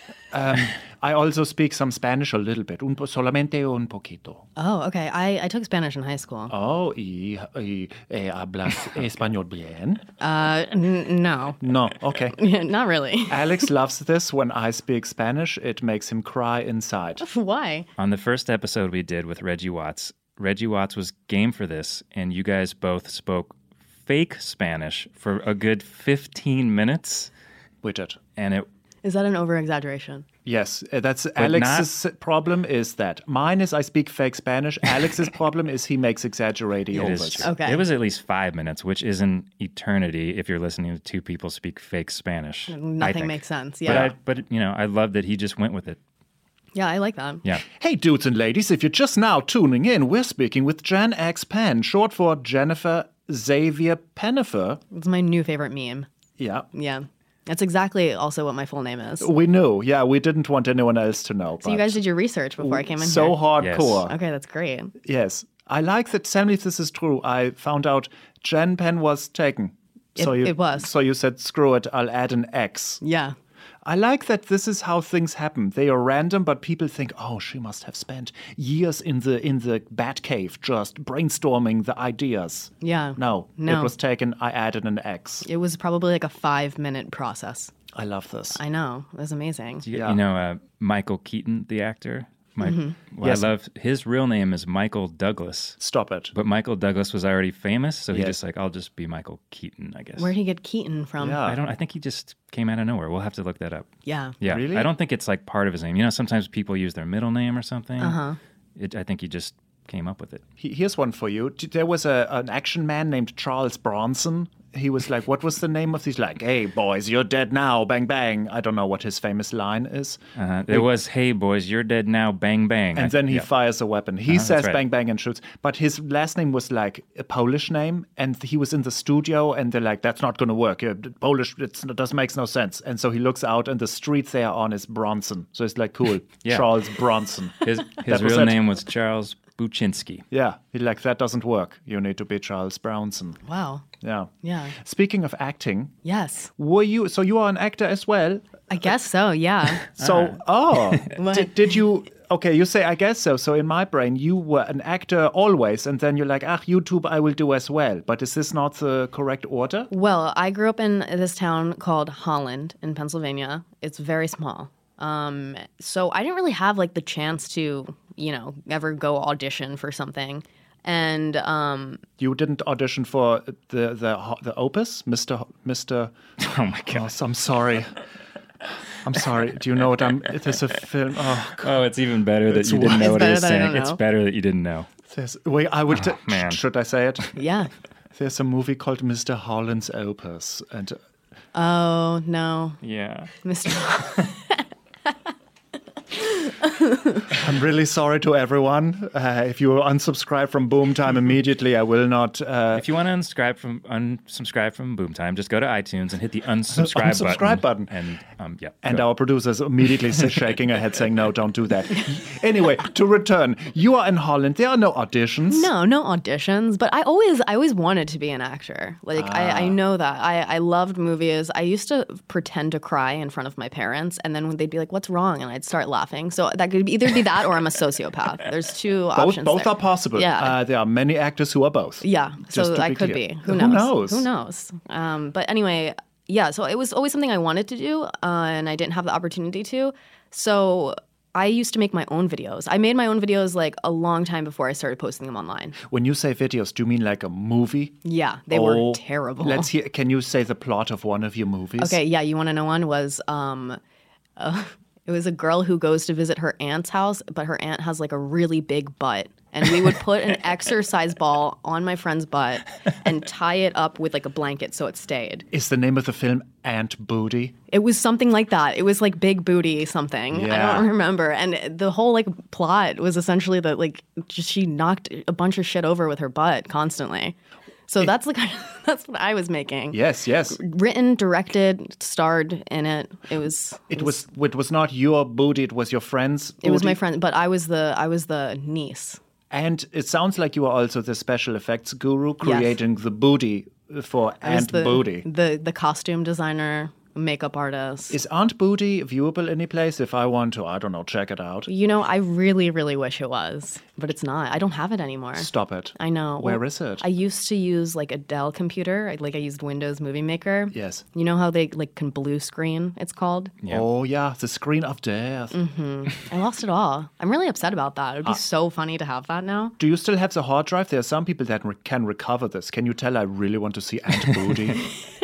I also speak some Spanish a little bit. Solamente un poquito. Oh, okay. I took Spanish in high school. Oh, hablas español bien? No. No, okay. Not really. Alex loves this. When I speak Spanish, it makes him cry inside. Why? On the first episode we did with Reggie Watts was game for this, and you guys both spoke fake Spanish for a good 15 minutes, Widget. and it Is that an over-exaggeration? Yes, that's Alex's problem is that. Mine is I speak fake Spanish. Alex's problem is he makes exaggerating It is overs. true. Okay. It was at least 5 minutes, which is an eternity if you're listening to two people speak fake Spanish. I Nothing think. makes sense. But Yeah. but you know, I love that he just went with it. Yeah, I like that. Yeah. Hey, dudes and ladies, if you're just now tuning in, we're speaking with Jen X Penn, short for Jennifer Xavier Pennifer. It's my new favorite meme. Yeah. Yeah. That's exactly also what my full name is. We knew. Yeah, we didn't want anyone else to know. So you guys did your research before I came in so here. hardcore. Okay, that's great. Yes. I like that. Tell me if this is true. I found out Jen Penn was taken. It was. So you said, screw it, I'll add an X. Yeah. I like that this is how things happen. They are random, but people think, oh, she must have spent years in the bat cave just brainstorming the ideas. Yeah. No. No. It was taken, I added an X. It was probably like a 5-minute process. I love this. I know. It was amazing. You know Michael Keaton, the actor Well, Yes. I love his real name is Michael Douglas, Stop it. but Michael Douglas was already famous, so he Yes. just like, I'll just be Michael Keaton, I guess. Where'd he get Keaton from? Yeah. I think he just came out of nowhere. We'll have to look that up. Yeah. Yeah, Really? I don't think it's like part of his name. You know, sometimes people use their middle name or something. Uh-huh. I think he just came up with it. Here's one for you. There was an action man named Charles Bronson. He was like, what was the name of these? Like, hey, boys, you're dead now. Bang, bang. I don't know what his famous line is. There was, hey, boys, you're dead now. Bang, bang. And then he fires a weapon. He says that's right. bang, bang, and shoots. But his last name was like a Polish name. And he was in the studio, and they're like, that's not going to work. Polish, it makes no sense. And so he looks out, and the street they are on is Bronson. So it's like, cool. Yeah. Charles Bronson. His That was real it. name was Charles Buczynski. Yeah. He's like, that doesn't work. You need to be Charles Bronson. Wow. Yeah. Yeah. Speaking of acting, Yes. so you are an actor as well? I guess so. Yeah. So, What? did you, okay, you say, I guess so. So in my brain, you were an actor always, and then you're like, YouTube I will do as well. But is this not the correct order? Well, I grew up in this town called Holland in Pennsylvania. It's very small. So I didn't really have like the chance to, ever go audition for something. And You didn't audition for the Opus, Mr. Oh, my God. I'm sorry. I'm sorry. Do you know what there's a film. Oh, God. Oh, it's even better that It's you didn't know It's what he was better that I saying. don't It's know. better that you didn't know. Wait, I will. man. Should I say it? yeah. There's a movie called Mr. Holland's Opus, and Oh, no. Yeah. Mr. I'm really sorry to everyone. If you unsubscribe from Boom Time immediately, I will not. If you want to unsubscribe from Boom Time, just go to iTunes and hit the unsubscribe, Unsubscribe button. And yeah. And go. our producer's immediately shaking her head, saying, "No, don't do that." Anyway, to return, you are in Holland. There are no auditions. No auditions, but I always wanted to be an actor. Like I know that. I loved movies. I used to pretend to cry in front of my parents, and then they'd be like, "What's wrong?" and I'd start laughing. So that could either be that or I'm a sociopath. There's two options. Both there. are possible. Yeah. There are many actors who are both. Yeah, Just so to I be could clear. be. Who knows? Who knows? But anyway, yeah. So it was always something I wanted to do, and I didn't have the opportunity to. So I used to make my own videos. I made my own videos like a long time before I started posting them online. When you say videos, do you mean like a movie? Yeah, they were terrible. Let's hear. Can you say the plot of one of your movies? Okay, yeah. You want to know one was it was a girl who goes to visit her aunt's house, but her aunt has like a really big butt. And we would put an exercise ball on my friend's butt and tie it up with like a blanket so it stayed. Is the name of the film Aunt Booty? It was something like that. It was like Big Booty something. Yeah. I don't remember. And the whole like plot was essentially that like just she knocked a bunch of shit over with her butt constantly. So that's the kind of, that's what I was making. Yes. Written, directed, starred in it. It was not your booty. It was your friend's booty. It was my friend, but I was the niece. And it sounds like you are also the special effects guru, creating the booty for I was Aunt Booty. the costume designer, makeup artist. Is Aunt Booty viewable any place if I want to, I don't know, check it out? I really, really wish it was, but it's not. I don't have it anymore. Stop it. I know. Where is it? I used to use like a Dell computer. I used Windows Movie Maker. Yes. You know how they like can blue screen, it's called? Yeah. Oh, yeah, the screen of death. I lost it all. I'm really upset about that. It would be so funny to have that now. Do you still have the hard drive? There are some people that can recover this. Can you tell I really want to see Aunt Booty?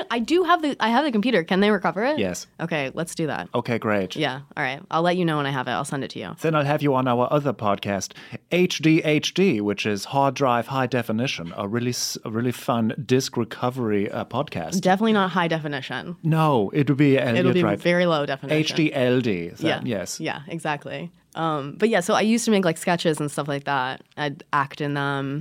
I have the computer. Can they recover it? Yes. Okay, let's do that. Okay, great. Yeah. All right. I'll let you know when I have it. I'll send it to you. Then I'll have you on our other podcast, HDHD, which is Hard Drive High Definition, a really fun disk recovery podcast. Definitely not high definition. No, it would be It'll be right. very low definition. HDLD. Yeah. Yes. Yeah, exactly. But yeah, so I used to make like sketches and stuff like that. I'd act in them,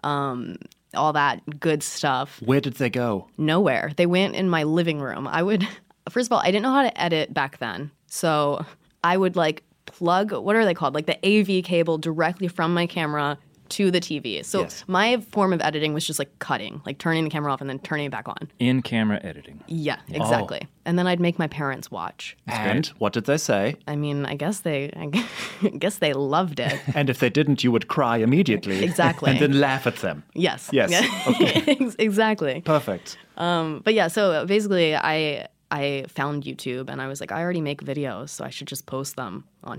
all that good stuff. Where did they go? Nowhere. They went in my living room. First of all, I didn't know how to edit back then. So I would like plug, what are they called? Like the AV cable directly from my camera to the TV. So Yes. my form of editing was just like cutting, like turning the camera off and then turning it back on. In-camera editing. Yeah, exactly. And then I'd make my parents watch. And what did they say? I mean, I guess they loved it. And if they didn't, you would cry immediately. Exactly. And then laugh at them. Yes. Yes. Yeah. Okay. Exactly. Perfect. But yeah, so basically I found YouTube and I was like, I already make videos, so I should just post them on here.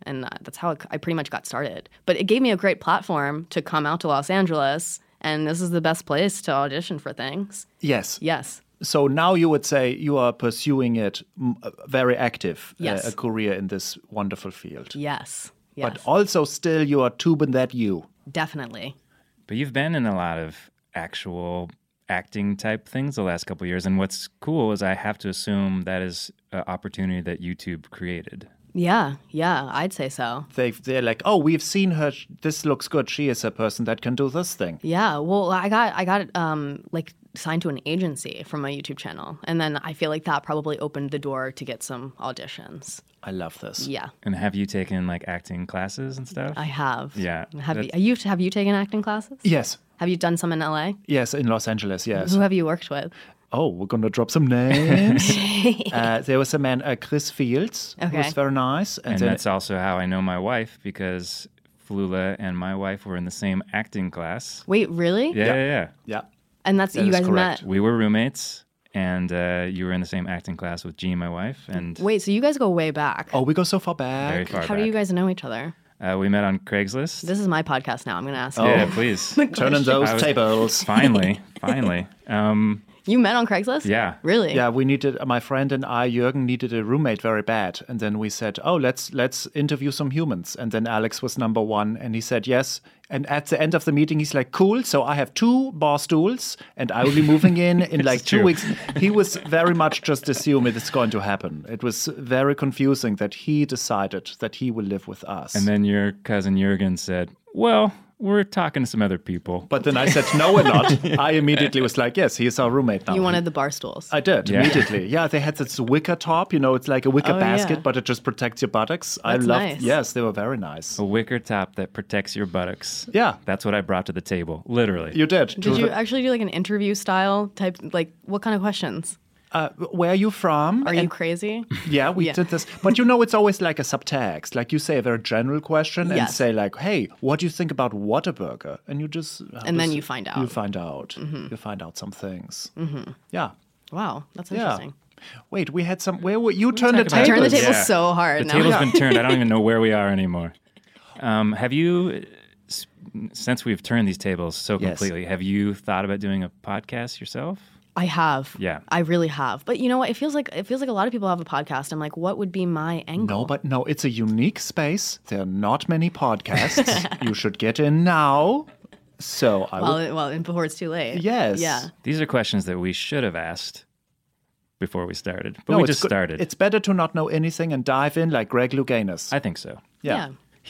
And that's how I pretty much got started. But it gave me a great platform to come out to Los Angeles, and this is the best place to audition for things. Yes. Yes. So now you would say you are pursuing it very active, Yes. a career in this wonderful field. Yes. But also still you are tubing that you. Definitely. But you've been in a lot of actual acting type things the last couple of years. And what's cool is I have to assume that is an opportunity that YouTube created. Yeah, I'd say so. They're like, oh, we've seen her. This looks good. She is a person that can do this thing. Yeah, well, I got like signed to an agency from my YouTube channel, and then I feel like that probably opened the door to get some auditions. I love this. Yeah, And have you taken like acting classes and stuff? I have. Yeah, Have you taken acting classes? Yes. Have you done some in LA? Yes, in Los Angeles, yes. Who have you worked with? Oh, we're going to drop some names. There was a man, Chris Fields, who was very nice. And then, that's also how I know my wife, because Flula and my wife were in the same acting class. Wait, really? Yeah. yeah. And that's That you is guys correct. met. We were roommates, and you were in the same acting class with Jean, my wife, and Wait, so you guys go way back. Oh, we go so far back. very far How back. do you guys know each other? We met on Craigslist. This is my podcast now. I'm going to ask you. Yeah, please. Turning those I was- tables. Finally. You met on Craigslist? Yeah. Really? Yeah, we needed, my friend and I, Jürgen, needed a roommate very bad. And then we said, oh, let's interview some humans. And then Alex was number one, and he said yes. And at the end of the meeting, he's like, cool, so I have 2 bar stools, and I will be moving in like 2 true. weeks. He was very much just assuming it's going to happen. It was very confusing that he decided that he will live with us. And then your cousin Jurgen said, well, we're talking to some other people. But then I said, no, we're not. I immediately was like, yes, he's our roommate now. You wanted the bar stools. I did, Yeah. immediately. Yeah, they had this wicker top, it's like a wicker Oh, basket, yeah. but it just protects your buttocks. I That's loved nice. Yes, they were very nice. A wicker top that protects your buttocks. Yeah. That's what I brought to the table, literally. You did. Did you actually do like an interview style type? Like, what kind of questions? Where are you from? Are you crazy? Yeah, we did this. But it's always like a subtext. Like you say a very general question and Yes. say like, hey, what do you think about Whataburger? And you just... And then you find out. You find out. You find out some things. Yeah. Wow, that's Yeah. interesting. Wait, we had some... Where were you? Turned the talk I about tables. turned the table Yeah. so hard. The now. table's been turned. I don't even know where we are anymore. Have you, since we've turned these tables so Yes. completely, have you thought about doing a podcast yourself? I have. Yeah. I really have. But you know what? It feels like a lot of people have a podcast. I'm like, what would be my angle? No, it's a unique space. There are not many podcasts. You should get in now. So I would... Well, before it's too late. Yes. Yeah. These are questions that we should have asked before we started, but No, we it's just good. started. It's better to not know anything and dive in like Greg Louganis. I think so. Yeah.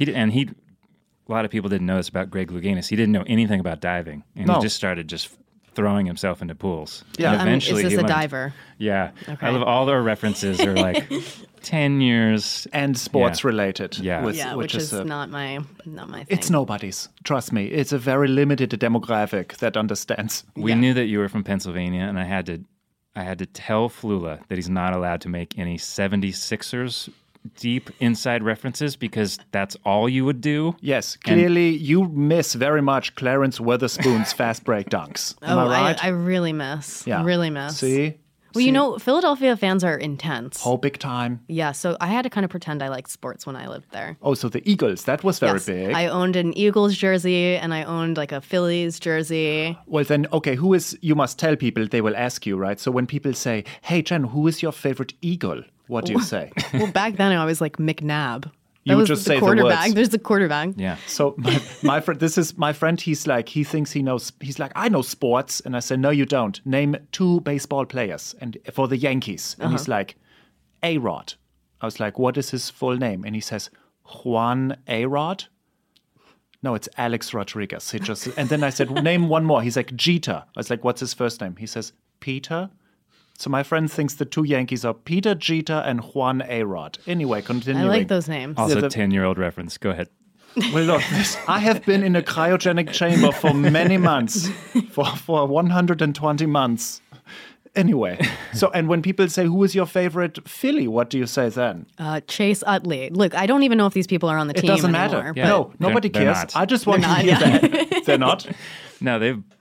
A lot of people didn't know this about Greg Louganis. He didn't know anything about diving, and No. he just started throwing himself into pools. Yeah. And Is eventually this he a learned. diver? Yeah. Okay. I love all their references are like 10 years. And sports Yeah. related. Yeah. Which is not my thing. It's nobody's. Trust me. It's a very limited demographic that understands. We Yeah. knew that you were from Pennsylvania, and I had to tell Flula that he's not allowed to make any 76ers deep inside references because that's all you would do. Yes, clearly you miss very much Clarence Weatherspoon's fast break dunks. Am I right? I really miss. Yeah. Really miss. See? Well, you know, Philadelphia fans are intense. Oh, big time. Yeah, so I had to kind of pretend I liked sports when I lived there. Oh, so the Eagles, that was very Yes. big. I owned an Eagles jersey and I owned like a Phillies jersey. Well, then, okay, you must tell people, they will ask you, right? So when people say, hey, Jen, who is your favorite Eagle? What do you say? Well, back then I was like McNabb. You That was just the say the quarterback. words. There's the quarterback. Yeah. So my friend, this is my friend. He's like, he thinks he knows. He's like, I know sports, and I said, no, you don't. Name 2 baseball players, and for the Yankees. And he's like, A-Rod. I was like, what is his full name? And he says, Juan A-Rod. No, it's Alex Rodriguez. He just, and then I said, name one more. He's like, Jeter. I was like, what's his first name? He says, Peter. So my friend thinks the 2 Yankees are Peter Jeter and Juan A-Rod. Anyway, continuing. I like those names. Also, the- 10-year-old reference. Go ahead. Well, look, I have been in a cryogenic chamber for many months, for 120 months. Anyway, so, and when people say, who is your favorite Philly, what do you say then? Chase Utley. Look, I don't even know if these people are on the It team doesn't anymore. matter. Yeah. No, nobody They're cares. not. I just want to They're hear not, that. They're not? No, they've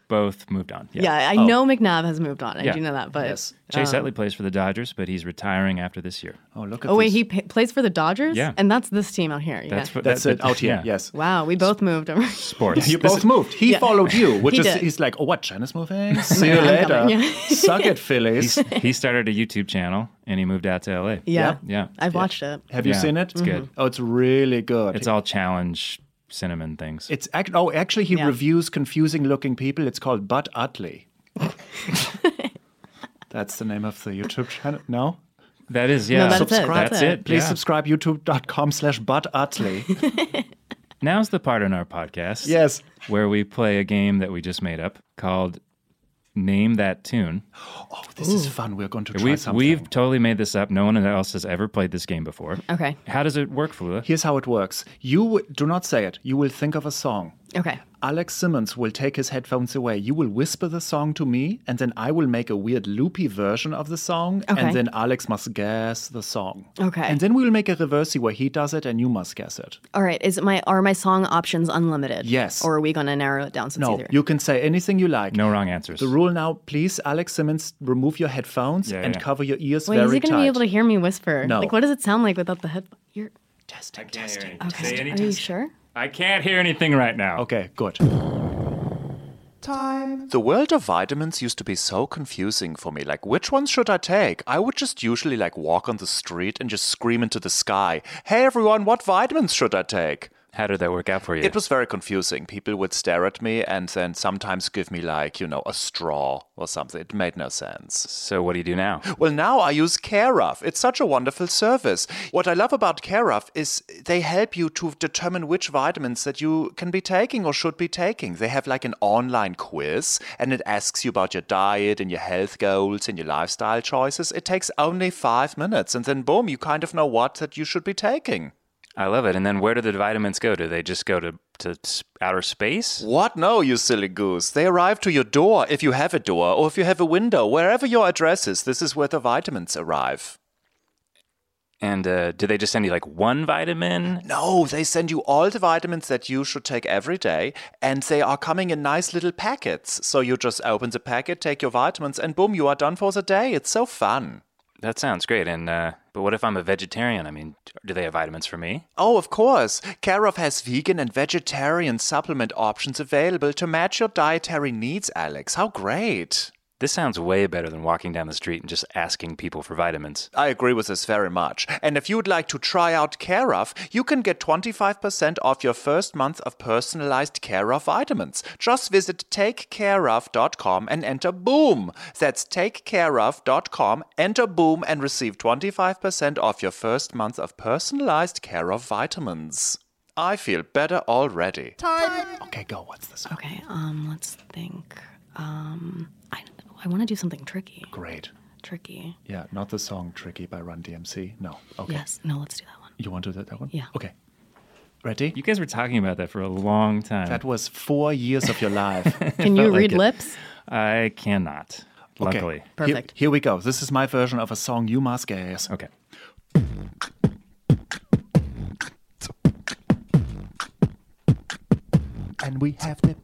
both moved on. Yeah, I know McNabb has moved on. I Yeah. do know that, but Yes. Chase Utley plays for the Dodgers, but he's retiring after this year. Oh, look at oh wait, this. he plays for the Dodgers. Yeah. and that's this team out here. Yeah. That's it out here. yeah. Yes. Wow, we both moved over. Sports. You both moved. He followed you, which He is did. he's like, oh, what? Jen is moving. See you I'm later. coming, yeah. Suck it, Phillies. He started a YouTube channel and he moved out to LA. Yeah, Yeah. I've watched it. Have you Yeah, seen it? it's good. Oh, it's really good. It's all challenge cinnamon things. It's actually he Yeah. reviews confusing looking people. It's called Bud Utley. That's the name of the YouTube channel. No? That is, yeah. No, that's it. Subscribe. That's it. Please yeah. subscribe youtube.com/Bud Utley. Now's the part in our podcast Yes. where we play a game that we just made up called Name That Tune. Oh, this is fun. We're going to try something. We've totally made this up. No one else has ever played this game before. Okay. How does it work, Flula? Here's how it works. You do not say it. You will think of a song. Okay. Alex Simmons will take his headphones away. You will whisper the song to me, and then I will make a weird loopy version of the song, Okay. and then Alex must guess the song. Okay. And then we will make a reversey where he does it and you must guess it. All right. Are my song options unlimited? Yes. Or are we going to narrow it down so it's No, easier? you can say anything you like. No wrong answers. The rule now, please, Alex Simmons, remove your headphones Yeah, and yeah. cover your ears Wait, very is he going to tight. be able to hear me whisper? No. Like, what does it sound like without the head? You're Testing. okay. Are you sure? I can't hear anything right now. Okay, good. Time. The world of vitamins used to be so confusing for me. Like, which ones should I take? I would just usually walk on the street and just scream into the sky, "Hey everyone, what vitamins should I take?" How did that work out for you? It was very confusing. People would stare at me and then sometimes give me a straw or something. It made no sense. So what do you do now? Well, now I use CareOf. It's such a wonderful service. What I love about CareOf is they help you to determine which vitamins that you can be taking or should be taking. They have an online quiz and it asks you about your diet and your health goals and your lifestyle choices. It takes only 5 minutes and then boom, you kind of know what that you should be taking. I love it. And then where do the vitamins go? Do they just go to outer space? What? No, you silly goose. They arrive to your door if you have a door or if you have a window. Wherever your address is, this is where the vitamins arrive. And do they just send you one vitamin? No, they send you all the vitamins that you should take every day, and they are coming in nice little packets. So you just open the packet, take your vitamins, and boom, you are done for the day. It's so fun. That sounds great. And but what if I'm a vegetarian? I mean, do they have vitamins for me? Oh, of course. CareOf has vegan and vegetarian supplement options available to match your dietary needs, Alex. How great. This sounds way better than walking down the street and just asking people for vitamins. I agree with this very much. And if you would like to try out CareOf, you can get 25% off your first month of personalized CareOf vitamins. Just visit takecareof.com and enter BOOM. That's takecareof.com, enter BOOM and receive 25% off your first month of personalized CareOf vitamins. I feel better already. Time. Okay, go. What's the song? Okay. Let's think. I want to do something tricky. Great. Tricky. Yeah, not the song Tricky by Run DMC. No. Okay. Yes. No. Let's do that one. You want to do that one? Yeah. Okay. Ready? You guys were talking about that for a long time. That was 4 years of your life. Can you felt like read it. lips? I cannot. Luckily. Okay. Perfect. Here we go. This is my version of a song you must guess. Okay. And we have the...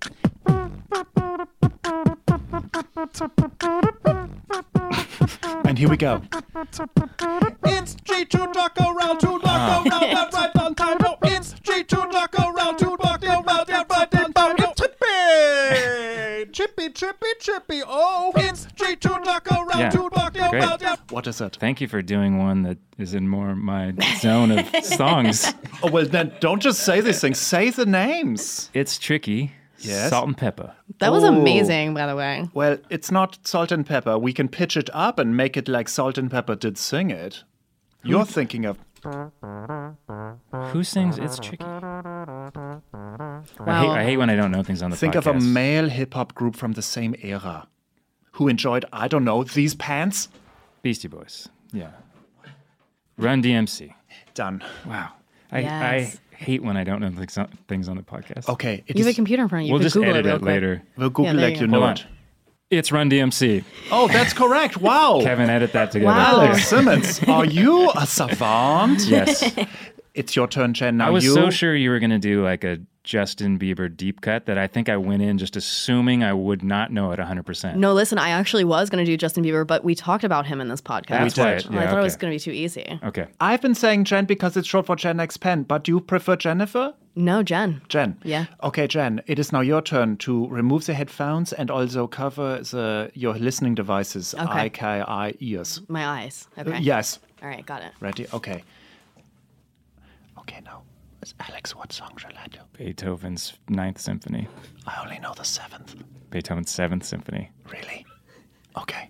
And here we go. It's G2 Duck around to walk around and right on time. No, it's G2 Duck around to walk around and right on time. It's Chippy, Chippy, Chippy. Oh, it's G2 Duck around Yeah. to walk Great. around and What is it? Thank you for doing one that is in more my zone of songs. Oh, well, then don't just say these things. Say the names. It's tricky. Yes. Salt and pepper. That was Oh. amazing, by the way. Well, it's not Salt and Pepper. We can pitch it up and make it like Salt and Pepper did sing it. You're thinking of... Who sings It's Tricky? Wow. I hate when I don't know things on the Think podcast. of a male hip-hop group from the same era who enjoyed, I don't know, these pants. Beastie Boys. Yeah. Run DMC. Done. Wow. Yes. I hate when I don't know things on the podcast. Okay. It You have a is- computer in front of you. We'll You just could Google edit it real it quick. later. We'll Google there like you you go. know Hold it. on. It's Run DMC. Oh, that's correct. Wow. Kevin, edit that together. Wow. Alex Simmons, are you a savant? Yes. It's your turn, Jen. Now I was you... so sure you were going to do like a Justin Bieber deep cut that I think I went in just assuming I would not know it 100%. No, listen, I actually was going to do Justin Bieber, but we talked about him in this podcast. That's why. I thought it was going to be too easy. Okay. I've been saying Jen because it's short for Gen X Pen, but do you prefer Jennifer? No, Jen. Jen. Yeah. Okay, Jen, it is now your turn to remove the headphones and also cover your listening devices, Okay. aka ears. My eyes. Okay. Yes. All right, got it. Ready? Okay. Okay, now. Alex, what song shall I do? Beethoven's Ninth Symphony. I only know the 7th. Beethoven's Seventh Symphony. Really? Okay.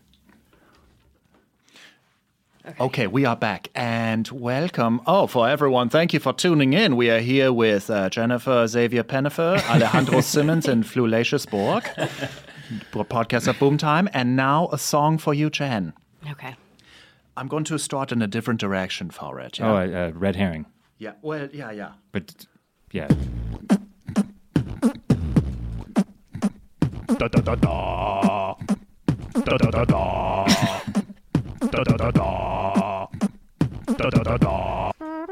Okay, we are back and welcome. Oh, for everyone, thank you for tuning in. We are here with Jennifer Xavier Pennifer, Alejandro Simmons, and Flulacious Borg. Podcast at Boom Time. And now a song for you, Jen. Okay. I'm going to start in a different direction for it. Yeah? Oh, Red Herring. Yeah. Well, yeah. But, yeah. Da da da da. Da da da da. Da da da da. Da da da da.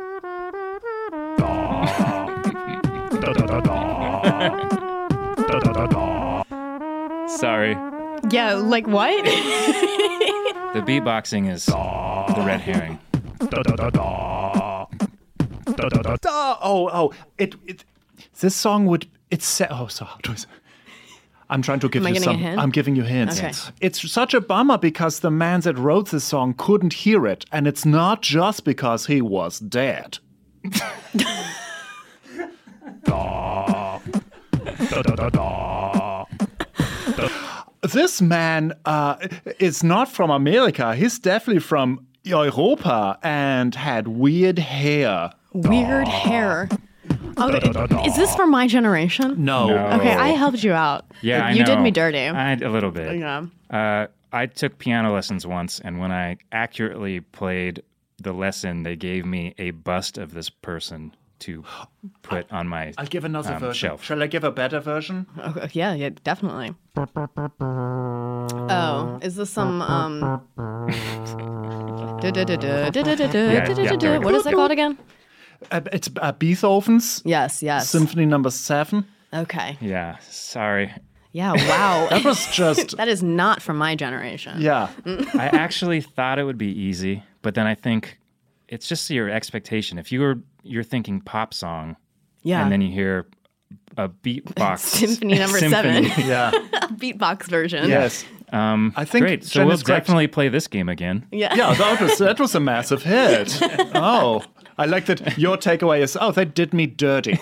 Da da da da. Da da da da. Sorry. Yeah, like what? The beatboxing is the Red Herring. Da da da da. Da da da. This song would. So how do I say? I'm trying to give Am I you getting a some. hint? I'm giving you hints. Okay. It's such a bummer because the man that wrote this song couldn't hear it, and it's not just because he was dead. Da da da da. This man is not from America. He's definitely from Europa and had weird hair. Weird hair. Oh, is this for my generation? No. Okay, I helped you out. Yeah, I You did know. me dirty. A little bit. Yeah. I took piano lessons once, and when I accurately played the lesson, they gave me a bust of this person to put on my I'll give another version. shelf. Shall I give a better version? Okay, yeah, definitely. Oh, is this some What is that called again? It's Beethoven's Yes. Symphony Number 7. Okay. Yeah, sorry. Yeah, wow. That was just That is not from my generation. yeah. I actually thought it would be easy, but then I think it's just your expectation. If you're thinking pop song, Yeah. and then you hear a beatbox Symphony number 7. Yeah. Beatbox version. Yes. I think Great. So Jen we'll is correct. definitely play this game again. Yeah. Yeah, that was a massive hit. Oh, I like that your takeaway is, they did me dirty.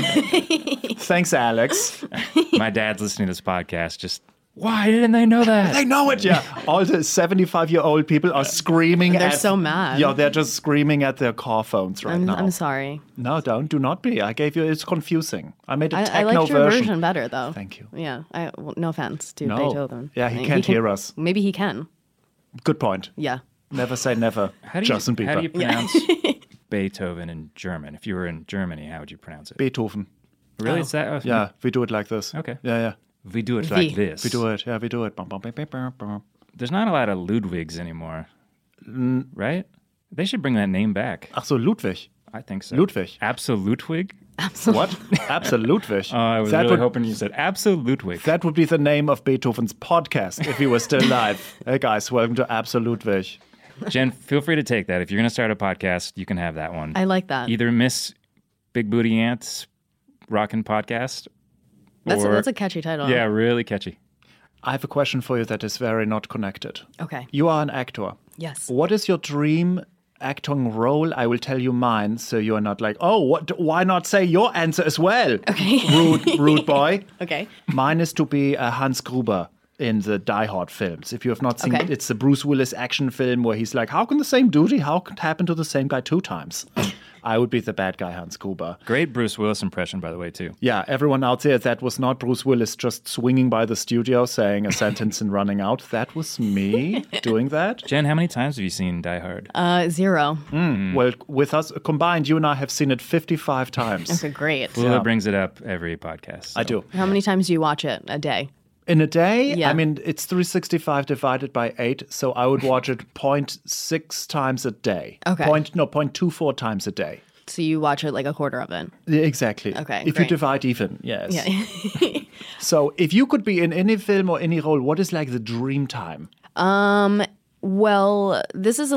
Thanks, Alex. My dad's listening to this podcast. Just why didn't they know that? They know it, yeah. All the 75-year-old people are screaming They're so mad. Yeah, they're just screaming at their car phones right now. I'm sorry. No, do not be. I gave you, it's confusing. I made a I techno liked your version. version better, though. Thank you. Yeah. No offense to No. Beethoven. Yeah, he can't hear us. Maybe he can. Good point. Yeah. Never say never. Justin Bieber. How do you pronounce Beethoven in German? If you were in Germany, how would you pronounce it? Beethoven. Really? Is that? Yeah, we do it like this. Okay. Yeah. We do it V. like this. We do it. Yeah, we do it. Bum, bum, bum, bum, bum, bum. There's not a lot of Ludwigs anymore, right? They should bring that name back. Ach so, Ludwig. I think so. Ludwig. Absolutwig? What? Absolutwig. I was That really would- hoping you said Absolutwig. That would be the name of Beethoven's podcast if he was still alive. Hey guys, welcome to Absolutwig. Jen, feel free to take that. If you're going to start a podcast, you can have that one. I like that. Either Miss Big Booty Ants Rockin' Podcast. That's a catchy title. Yeah, really catchy. I have a question for you that is very not connected. Okay. You are an actor. Yes. What is your dream acting role? I will tell you mine, so you are not like, why not say your answer as well? Okay. Rude boy. Okay. Mine is to be Hans Gruber in the Die Hard films. If you have not seen Okay. it, it's the Bruce Willis action film where he's like, how can the same duty, how can it happen to the same guy 2 times? I would be the bad guy, Hans Gruber. Great Bruce Willis impression, by the way, too. Yeah, everyone out there, that was not Bruce Willis just swinging by the studio saying a sentence and running out. That was me doing that. Jen, how many times have you seen Die Hard? 0. Well, with us combined, you and I have seen it 55 times. Okay, great. Flula brings it up every podcast. I do. How many times do you watch it a day? In a day, Yeah. I mean, it's 365 divided by 8, so I would watch it 0.6 times a day. Okay. 0.24 times a day. So you watch it like a quarter of it. Yeah, exactly. Okay, If you great. divide even, yes. Yeah. So if you could be in any film or any role, what is like the dream time? Well,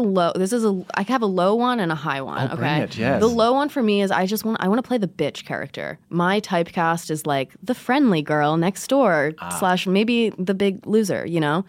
I have a low one and a high one. Oh, bring okay. it, yes. The low one for me is I want to play the bitch character. My typecast is like the friendly girl next door / maybe the big loser, you know?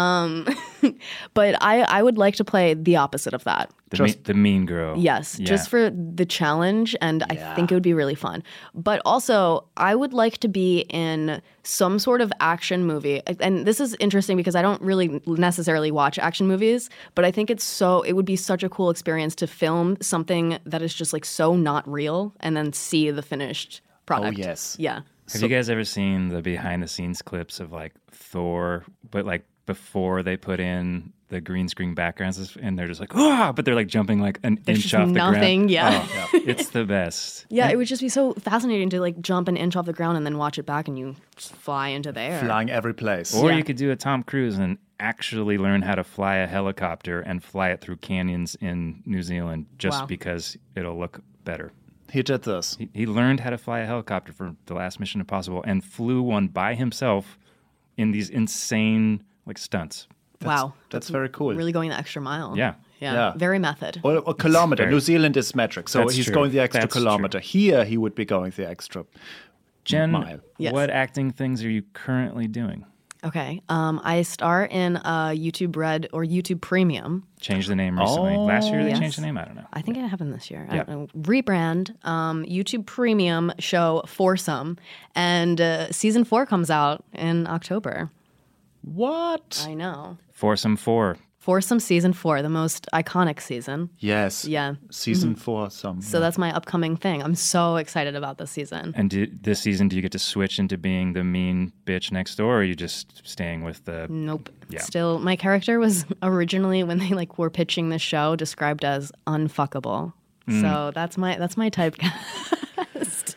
But I would like to play the opposite of that. The mean girl. Yes, Yeah. just for the challenge, and I think it would be really fun. But also, I would like to be in some sort of action movie. And this is interesting because I don't really necessarily watch action movies, but I think it would be such a cool experience to film something that is just like so not real and then see the finished product. yes. Yeah. Have you guys ever seen the behind the scenes clips of like Thor, but like before they put in the green screen backgrounds and they're just like, but they're like jumping like an There's inch just off the nothing, ground. yeah. Oh, it's the best. Yeah, it would just be so fascinating to like jump an inch off the ground and then watch it back and you just fly into the air. Flying every place. Or Yeah. you could do a Tom Cruise and actually learn how to fly a helicopter and fly it through canyons in New Zealand just Wow. because it'll look better. He did this. He learned how to fly a helicopter for the last Mission Impossible and flew one by himself in these insane like stunts. Wow. That's very cool. Really going the extra mile. Yeah. Yeah. Very method. Or a kilometer. Fair. New Zealand is metric, so That's he's true. going the extra That's kilometer. Here, he would be going the extra Jen, mile. Yes. what acting things are you currently doing? Okay. I star in YouTube Red or YouTube Premium. Changed the name recently. Last year they yes. changed the name. I don't know. I think it happened this year. I Yeah. don't know. Rebrand. YouTube Premium show Foursome. And season 4 comes out in October. What? I know. Foursome 4. Foursome season 4, the most iconic season. Yes. Yeah. Season 4, some. So that's my upcoming thing. I'm so excited about this season. And this season, do you get to switch into being the mean bitch next door, or are you just staying with the? Nope. Yeah. Still, my character was originally, when they like were pitching the show, described as unfuckable. So that's my typecast.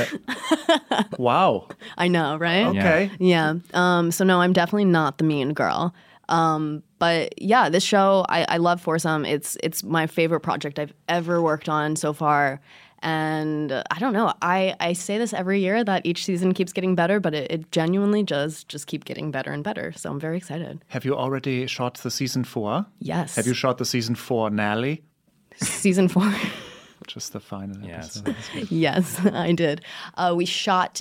Wow. I know, right? Okay. Yeah. So no, I'm definitely not the mean girl. But yeah, this show, I love Foursome. It's my favorite project I've ever worked on so far. And I don't know. I say this every year that each season keeps getting better, but it genuinely does just keep getting better and better. So I'm very excited. Have you already shot the season 4? Yes. Have you shot the season 4 finale? Season 4. Just the final Yes. episode. Yes, I did. We shot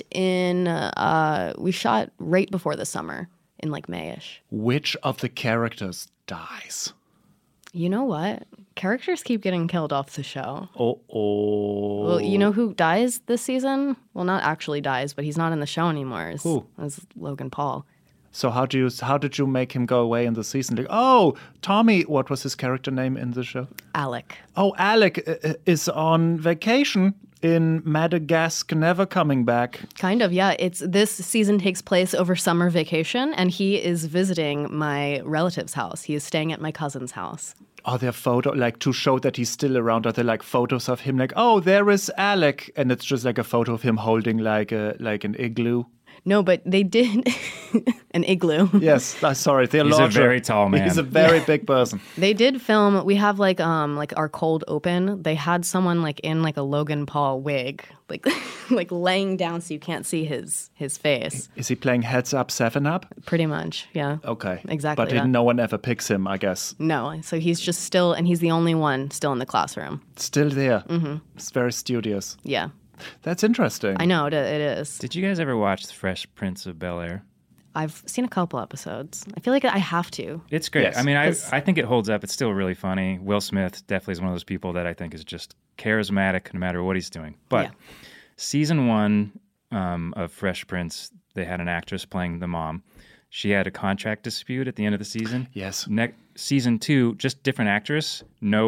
right before the summer in like May-ish. Which of the characters dies? You know what? Characters keep getting killed off the show. Oh. Well, you know who dies this season? Well, not actually dies, but he's not in the show anymore. Who? Is Logan Paul. So how did you make him go away in the season? Like, oh, Tommy, what was his character name in the show? Alec. Oh, Alec is on vacation in Madagascar, never coming back. Kind of, yeah. This season takes place over summer vacation, and he is visiting my relative's house. He is staying at my cousin's house. Are there photos, like, to show that he's still around? Are there, like, photos of him, like, oh, there is Alec, and it's just, like, a photo of him holding, like an igloo? No, but they did an igloo. Yes, sorry, they're He's a larger. very tall man. He's a very big person. They did film. We have like our cold open. They had someone like in like a Logan Paul wig, like like laying down so you can't see his face. Is he playing Heads Up 7-Up? Pretty much, yeah. Okay. Exactly But that. no one ever picks him, I guess. No, so he's just still, and he's the only one still in the classroom. Still there. Mm-hmm. It's very studious. Yeah, That's interesting. I know it is. Did you guys ever watch The Fresh Prince of Bel-Air? I've seen a couple episodes. I feel like I have to. It's great. Yes. I mean, I 'Cause- think it holds up. It's still really funny. Will Smith definitely is one of those people that I think is just charismatic no matter what he's doing. But Yeah. season 1 of Fresh Prince, they had an actress playing the mom. She had a contract dispute at the end of the season. Yes. Season 2, just different actress.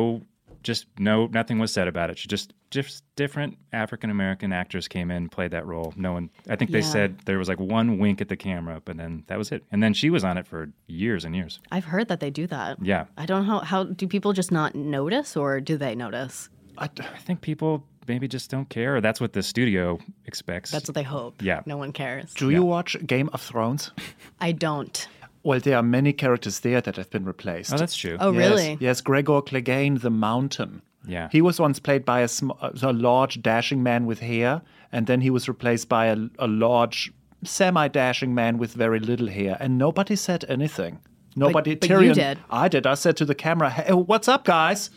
Nothing was said about it. She just different African American actress came in, played that role. No one. I think they Yeah. said there was like one wink at the camera, but then that was it. And then she was on it for years and years. I've heard that they do that. Yeah. I don't know how do people just not notice, or do they notice? I think people maybe just don't care, or that's what the studio expects. That's what they hope. Yeah. No one cares. Do you watch Game of Thrones? I don't. Well, there are many characters there that have been replaced. Oh, that's true. Oh, Yes, really? Yes, Gregor Clegane, the Mountain. Yeah. He was once played by a large, dashing man with hair, and then he was replaced by a large, semi-dashing man with very little hair, and nobody said anything. Nobody. but Tyrion, you did. I did. I said to the camera, "Hey, what's up, guys?"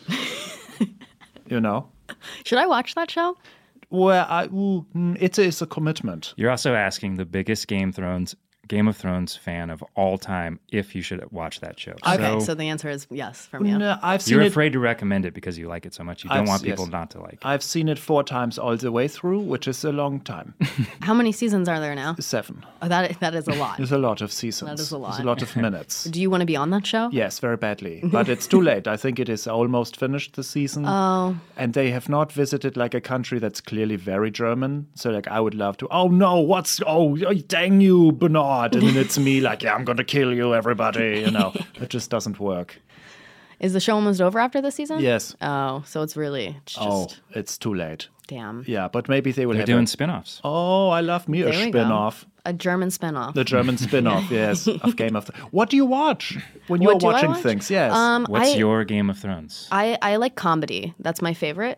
You know. Should I watch that show? Well, it is a commitment. You're also asking the biggest Game of Thrones fan of all time if you should watch that show. Okay, so the answer is yes from you. No, I've seen you're it. afraid to recommend it because you like it so much. You don't want people yes. not to like it. I've seen it 4 times all the way through, which is a long time. How many seasons are there now? 7. Oh, that is a lot. There's a lot of seasons. That is a lot. There's a lot of minutes. Do you want to be on that show? Yes, very badly. But it's too late. I think it is almost finished, the season. Oh. And they have not visited like a country that's clearly very German. So like I would love to, oh no, dang you, Bernard. And then it's me like, yeah, I'm going to kill you, everybody. You know, it just doesn't work. Is the show almost over after this season? Yes. Oh, so it's just It's too late. damn. Yeah, but maybe they will They're have doing spin-offs. Oh, I love me a There we go. spin-off. A German spinoff. The German spin-off, yes, of Game of Thrones. What do you watch when you're What do I watching watch? things? Yes. What's your Game of Thrones? I like comedy. That's my favorite.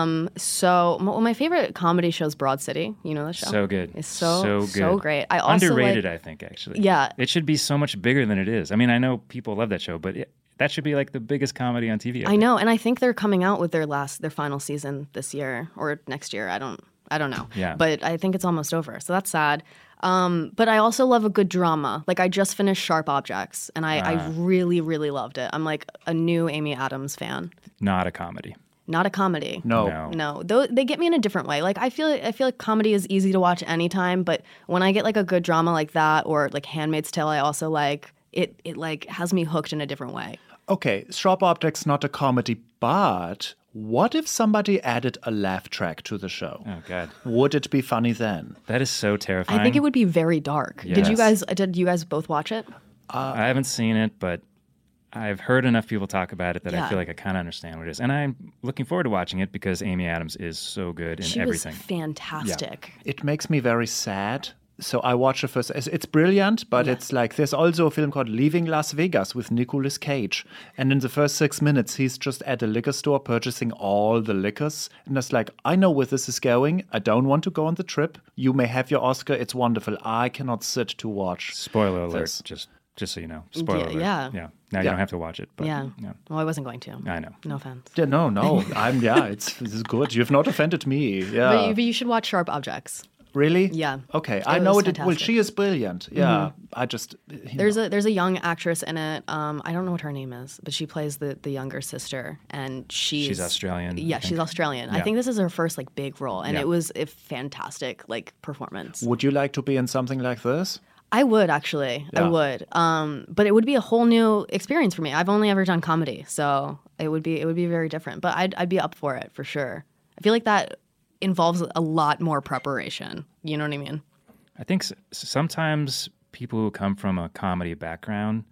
My favorite comedy show is Broad City. You know that show? So good. It's so good. so great. I also underrated, like, I think, actually. Yeah. It should be so much bigger than it is. I mean, I know people love that show, but that should be like the biggest comedy on TV. I know, and I think they're coming out with their final season this year or next year. I don't know. Yeah. But I think it's almost over, so that's sad. But I also love a good drama. Like I just finished Sharp Objects, and I really, really loved it. I'm like a new Amy Adams fan. Not a comedy. Not a comedy. No. Though they get me in a different way. Like I feel like comedy is easy to watch anytime, but when I get like a good drama like that or like Handmaid's Tale, I also like it. It like has me hooked in a different way. Okay, Sharp Objects not a comedy, but what if somebody added a laugh track to the show? Oh, God. Would it be funny then? That is so terrifying. I think it would be very dark. Yes. Did you guys both watch it? I haven't seen it, but I've heard enough people talk about it that Yeah. I feel like I kind of understand what it is. And I'm looking forward to watching it because Amy Adams is so good in She everything. was fantastic. It makes me very sad. So I watched the first. It's brilliant, but it's like there's also a film called Leaving Las Vegas with Nicolas Cage, and in the first 6 minutes he's just at a liquor store purchasing all the liquors, and it's like I know where this is going. I don't want to go on the trip. You may have your Oscar. It's wonderful. I cannot sit to watch. Spoiler alert, this. just so you know. Spoiler alert. yeah. Now you don't have to watch it. But, Yeah. Well, I wasn't going to. I know. No offense. Yeah, no. This is good. You've not offended me. Yeah. But you should watch Sharp Objects. Really? Yeah. Okay. was I know it. Well, fantastic. she is brilliant. Yeah. I just. There's a young actress in it. I don't know what her name is, but she plays the younger sister, and she's Australian, I Yeah, think. she's Australian. I Yeah. think this is her first like big role, and Yeah. it was a fantastic like performance. Would you like to be in something like this? I would actually. I Yeah. would. But it would be a whole new experience for me. I've only ever done comedy, so it would be very different. But I'd be up for it for sure. I feel like that involves a lot more preparation. You know what I mean? I think sometimes people who come from a comedy background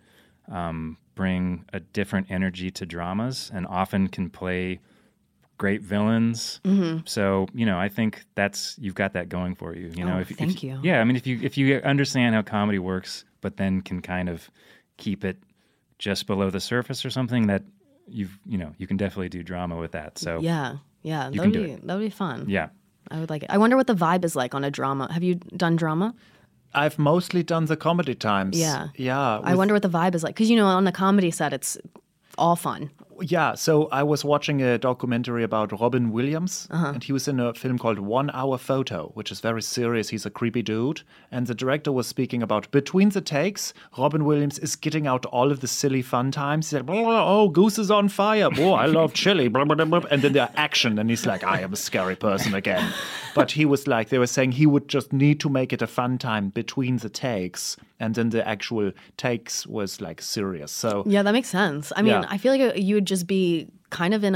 bring a different energy to dramas and often can play great villains. Mm-hmm. So, I think you've got that going for you. Thank you. Yeah, I mean, if you understand how comedy works, but then can kind of keep it just below the surface or something, that you can definitely do drama with that. So Yeah. You can do it. That would be fun. Yeah. I would like it. I wonder what the vibe is like on a drama. Have you done drama? I've mostly done the comedy times. Yeah. Yeah. I wonder what the vibe is like. Because, on the comedy set, it's all fun. Yeah, so I was watching a documentary about Robin Williams, and he was in a film called 1 Hour Photo, which is very serious. He's a creepy dude. And the director was speaking about between the takes, Robin Williams is getting out all of the silly fun times. He's like, blah, blah, oh, goose is on fire. Oh, I love chili. Blah, blah, blah, blah. And then the action, and he's like, I am a scary person again. But he was like, they were saying he would just need to make it a fun time between the takes. And then the actual takes was like serious. So Yeah, that makes sense. I mean, Yeah. I feel like you would just be kind of in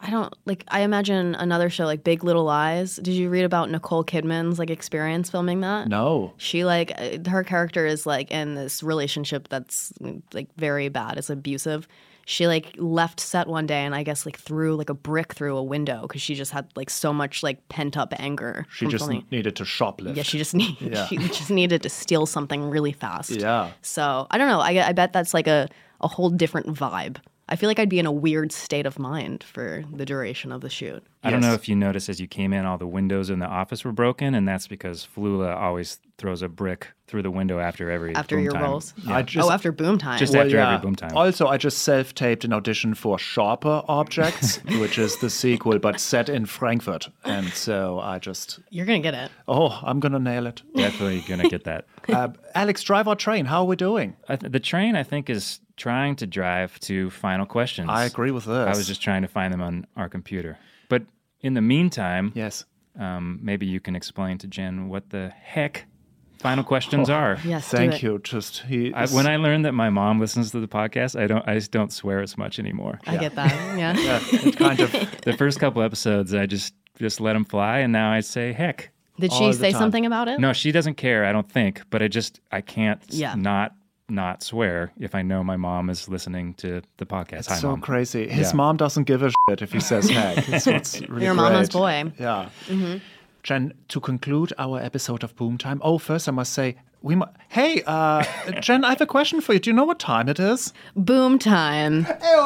I imagine another show like Big Little Lies. Did you read about Nicole Kidman's like experience filming that? no. She her character is like in this relationship that's like very bad. It's abusive. She like left set one day and I guess like threw like a brick through a window because she just had like so much like pent up anger. She from just filming. needed to shoplift. Yeah, she just needed to steal something really fast. Yeah. So I don't know. I bet that's like a whole different vibe. I feel like I'd be in a weird state of mind for the duration of the shoot. I don't know if you noticed as you came in, all the windows in the office were broken, and that's because Flula always throws a brick through the window after boom your time. roles. Yeah. After boom time. Just after every boom time. Also, I just self-taped an audition for Sharper Objects, which is the sequel, but set in Frankfurt. And so You're gonna get it. I'm going to nail it. Definitely going to get that. Alex, drive our train. How are we doing? The train, I think, is trying to drive to Final Questions. I agree with this. I was just trying to find them on our computer. But in the meantime, Yes. maybe you can explain to Jen what the heck Final Questions are. Yes. do Thank it. you. Just When I learned that my mom listens to the podcast, I just don't swear as much anymore. I get that. Yeah. it kind of The first couple episodes, I just let them fly, and now I say heck. Did all she the say time. something about it? No, she doesn't care, I don't think, but I can't Yeah. not swear if I know my mom is listening to the podcast. Hi, so Mom. crazy. His Yeah. mom doesn't give a shit if he says heck. It's really Your mama's great. boy. Yeah. Jen, to conclude our episode of Boom Time. First I must say, hey, Jen, I have a question for you. Do you know what time it is? Boom time.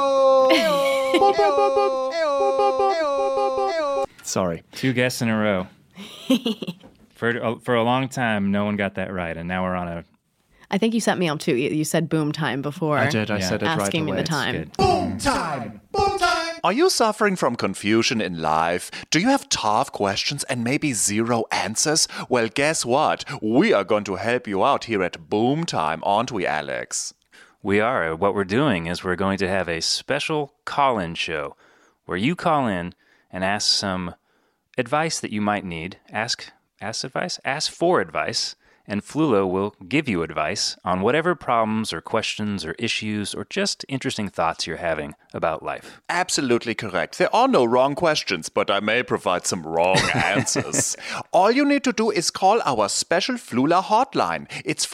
Sorry. 2 guests in a row. For a long time, no one got that right, and now we're on a I think you set me up too. You said boom time before. I did. I said it right away. Asking me the time. good. Boom time! Boom time! Are you suffering from confusion in life? Do you have tough questions and maybe zero answers? Well, guess what? We are going to help you out here at Boom Time, aren't we, Alex? We are. What we're doing is we're going to have a special call-in show where you call in and ask some advice that you might need. Ask for advice, and Flula will give you advice on whatever problems or questions or issues or just interesting thoughts you're having about life. Absolutely correct. There are no wrong questions, but I may provide some wrong answers. All you need to do is call our special Flula hotline. It's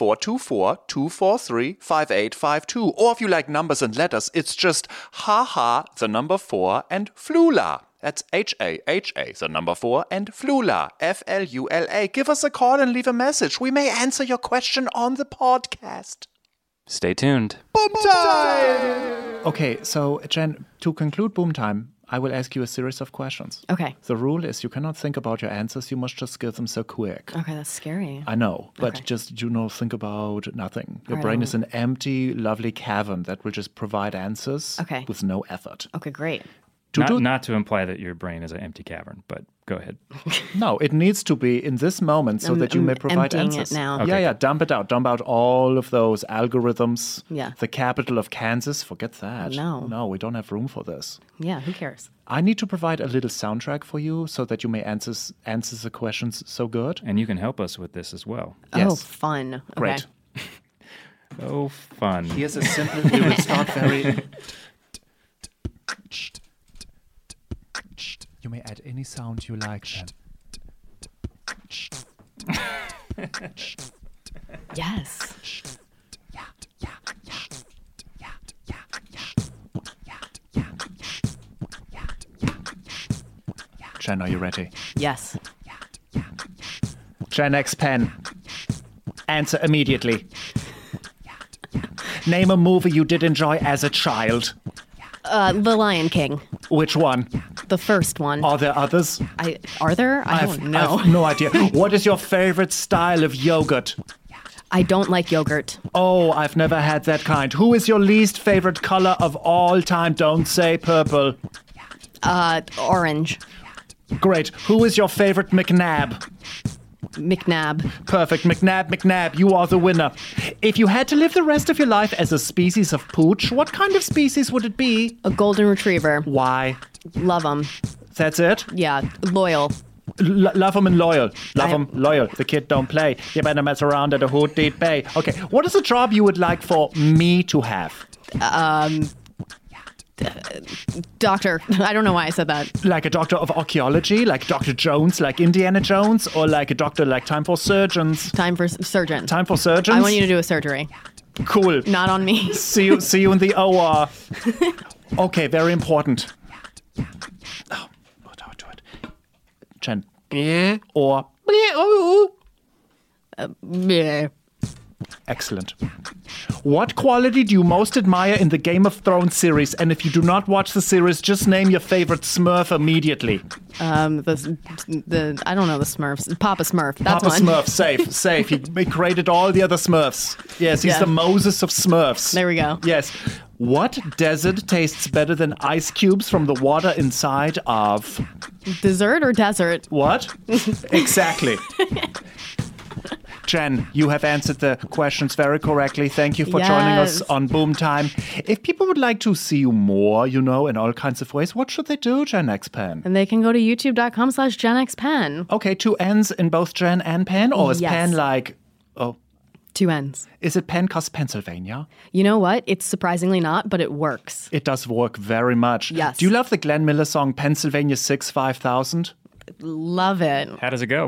424-243-5852. Or if you like numbers and letters, it's just haha, the number 4 and Flula. That's H-A-H-A, the number 4, and Flula, F-L-U-L-A. Give us a call and leave a message. We may answer your question on the podcast. Stay tuned. Boom time! Okay, so Jen, to conclude Boom Time, I will ask you a series of questions. Okay. The rule is you cannot think about your answers. You must just give them so quick. Okay, that's scary. I know, but Okay. just think about nothing. Your All brain right. is an empty, lovely cavern that will just provide answers Okay. with no effort. Okay, great. Not to imply that your brain is an empty cavern, but go ahead. No, it needs to be in this moment so that you may provide emptying it answers. now. Yeah, Okay. yeah, dump it out. Dump out all of those algorithms. Yeah. The capital of Kansas, forget that. No. No, we don't have room for this. Yeah, who cares? I need to provide a little soundtrack for you so that you may answer the questions so good. And you can help us with this as well. Oh, Yes. fun. Okay. Great. Oh, fun. Here's a simple, we will start very... You may add any sound you like then. Yes. Jen, are you ready? Yes. Gen X Pen. Answer immediately. Name a movie you did enjoy as a child. The Lion King. Which one? The first one. Are there others? Are there? I don't know. I've no idea. What is your favorite style of yogurt? I don't like yogurt. Oh, I've never had that kind. Who is your least favorite color of all time? Don't say purple. Orange. Great. Who is your favorite McNabb? McNabb. Perfect. McNabb, you are the winner. If you had to live the rest of your life as a species of pooch, what kind of species would it be? A golden retriever. Why? Love them. That's it? Yeah. Loyal. Love them and loyal. Love them, loyal. The kid don't play. You better mess around at a hoot deed bay. Okay, what is a job you would like for me to have? Doctor. I don't know why I said that. Like a doctor of archaeology? Like Dr. Jones, like Indiana Jones? Or like a doctor like Time for Surgeons? Time for surgeon. Time for Surgeons? I want you to do a surgery. Cool. Not on me. See you in the OR. Okay, very important. Oh, how do I do it? Jen. Or Yeah. Excellent. What quality do you most admire in the Game of Thrones series? And if you do not watch the series, just name your favorite Smurf immediately. I don't know, the Smurfs. Papa Smurf. That's Papa one. Smurf, safe. He created all the other Smurfs. Yes, he's the Moses of Smurfs. There we go. Yes. What desert tastes better than ice cubes from the water inside of... Dessert or desert? What? Exactly. Jen, you have answered the questions very correctly. Thank you for joining us on Boom Time. If people would like to see you more, in all kinds of ways, what should they do, Gen X Pen? And they can go to youtube.com/GenXPen. Okay, 2 N's in both Jen and Pen? Or is Pen like... Oh, 2 N's. is it Pen cause Pennsylvania? You know what? It's surprisingly not, but it works. It does work very much. Yes. Do you love the Glenn Miller song Pennsylvania 6 5000? Love it. How does it go?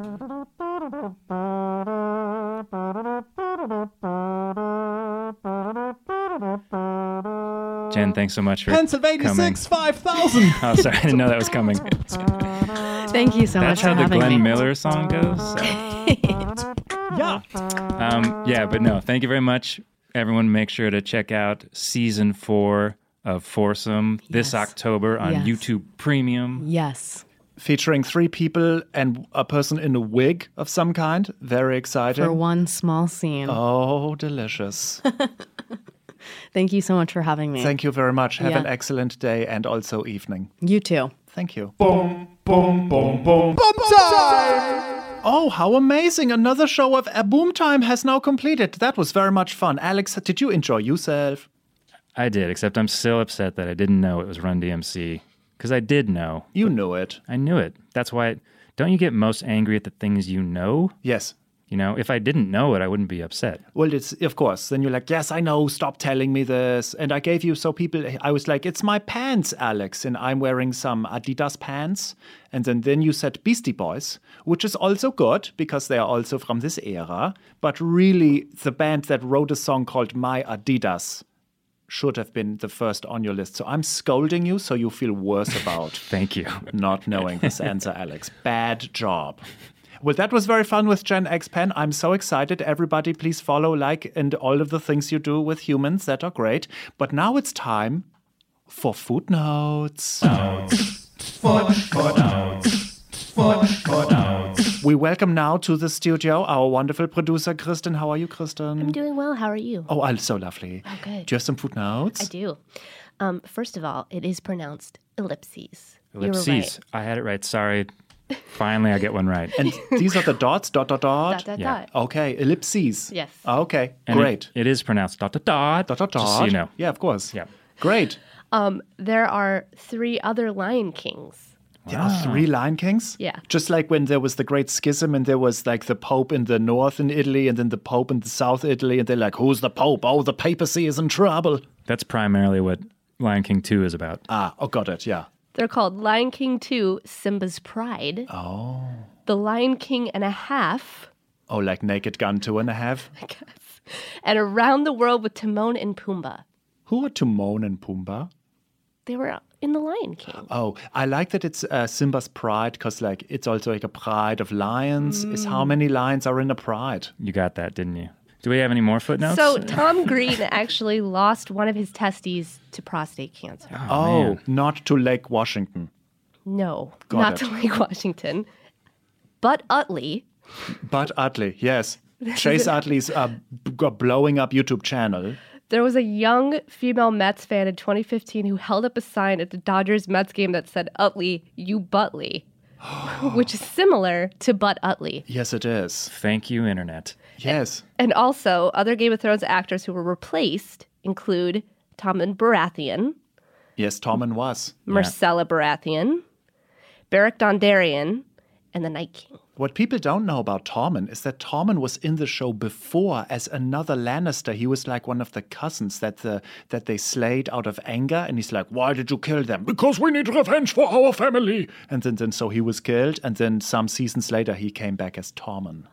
Jen, thanks so much for Pennsylvania coming. 6 5000. Oh, sorry, I didn't know that was coming. Thank you so That's much for how the having Glenn me. Miller song goes. So. Yeah. Yeah, but no, thank you very much. Everyone, make sure to check out season 4 of Foursome this Yes. October on Yes. YouTube Premium. Yes. Featuring 3 people and a person in a wig of some kind. Very exciting. For one small scene. Oh, delicious. Thank you so much for having me. Thank you very much. Have an Yeah. excellent day and also evening. You too. Thank you. Boom time. Oh, how amazing. Another show of A Boom Time has now completed. That was very much fun. Alex, did you enjoy yourself? I did, except I'm still upset that I didn't know it was Run DMC. Because I did know. You knew it. I knew it. That's why, don't you get most angry at the things you know? Yes. You know, if I didn't know it, I wouldn't be upset. Well, it's, of course. Then you're like, yes, I know. Stop telling me this. And I gave you, so people, I was like, it's my pants, Alex. And I'm wearing some Adidas pants. And then you said Beastie Boys, which is also good because they are also from this era. But really, the band that wrote a song called My Adidas should have been the first on your list. So I'm scolding you so you feel worse about Thank you. not knowing this answer, Alex. Bad job. Well, that was very fun with Gen X Pen. I'm so excited. Everybody, please follow, like, and all of the things you do with humans that are great. But now it's time for footnotes. We welcome now to the studio our wonderful producer, Kristen. How are you, Kristen? I'm doing well. How are you? Oh, I'm so lovely. Oh, good. Do you have some footnotes? I do. First of all, it is pronounced ellipses. You were Ellipses. I had it right. Sorry. Finally, I get one right. And these are the dots, dot, dot, dot. Dot, dot, Yeah. dot. Okay, ellipses. Yes. Okay, And great. It is pronounced dot, dot, dot. Dot, dot, dot. Just so you know. Yeah, of course. Yeah. Great. There are 3 other Lion Kings. There are 3 Lion Kings? Yeah. Just like when there was the Great Schism and there was like the Pope in the north in Italy and then the Pope in the south Italy and they're like, who's the Pope? Oh, the papacy is in trouble. That's primarily what Lion King 2 is about. Oh, got it, yeah. They're called Lion King 2, Simba's Pride. Oh. The Lion King and a Half, Oh, like Naked Gun 2.5? and Around the World with Timon and Pumbaa. Who are Timon and Pumbaa? They were in The Lion King. Oh, I like that it's Simba's pride because like it's also like a pride of lions. Is how many lions are in a pride? You got that, didn't you? Do we have any more footnotes? So Tom Green actually lost one of his testes to prostate cancer. Oh, man. not to Lake Washington. No, Got not it. to Lake Washington. But Utley, But Utley, yes. Chase Utley's blowing up YouTube channel. there was a young female Mets fan in 2015 who held up a sign at the Dodgers-Mets game that said, Utley, you Butley, which is similar to Butt Utley. Yes, it is. Thank you, Internet. Yes. And also, other Game of Thrones actors who were replaced include Tommen Baratheon, Yes, Tommen was. Marcella Baratheon, Beric Dondarrion, and the Night King. What people don't know about Tommen is that Tommen was in the show before as another Lannister. He was like one of the cousins that they slayed out of anger. And he's like, why did you kill them? Because we need revenge for our family. And then so he was killed. And then some seasons later, he came back as Tommen.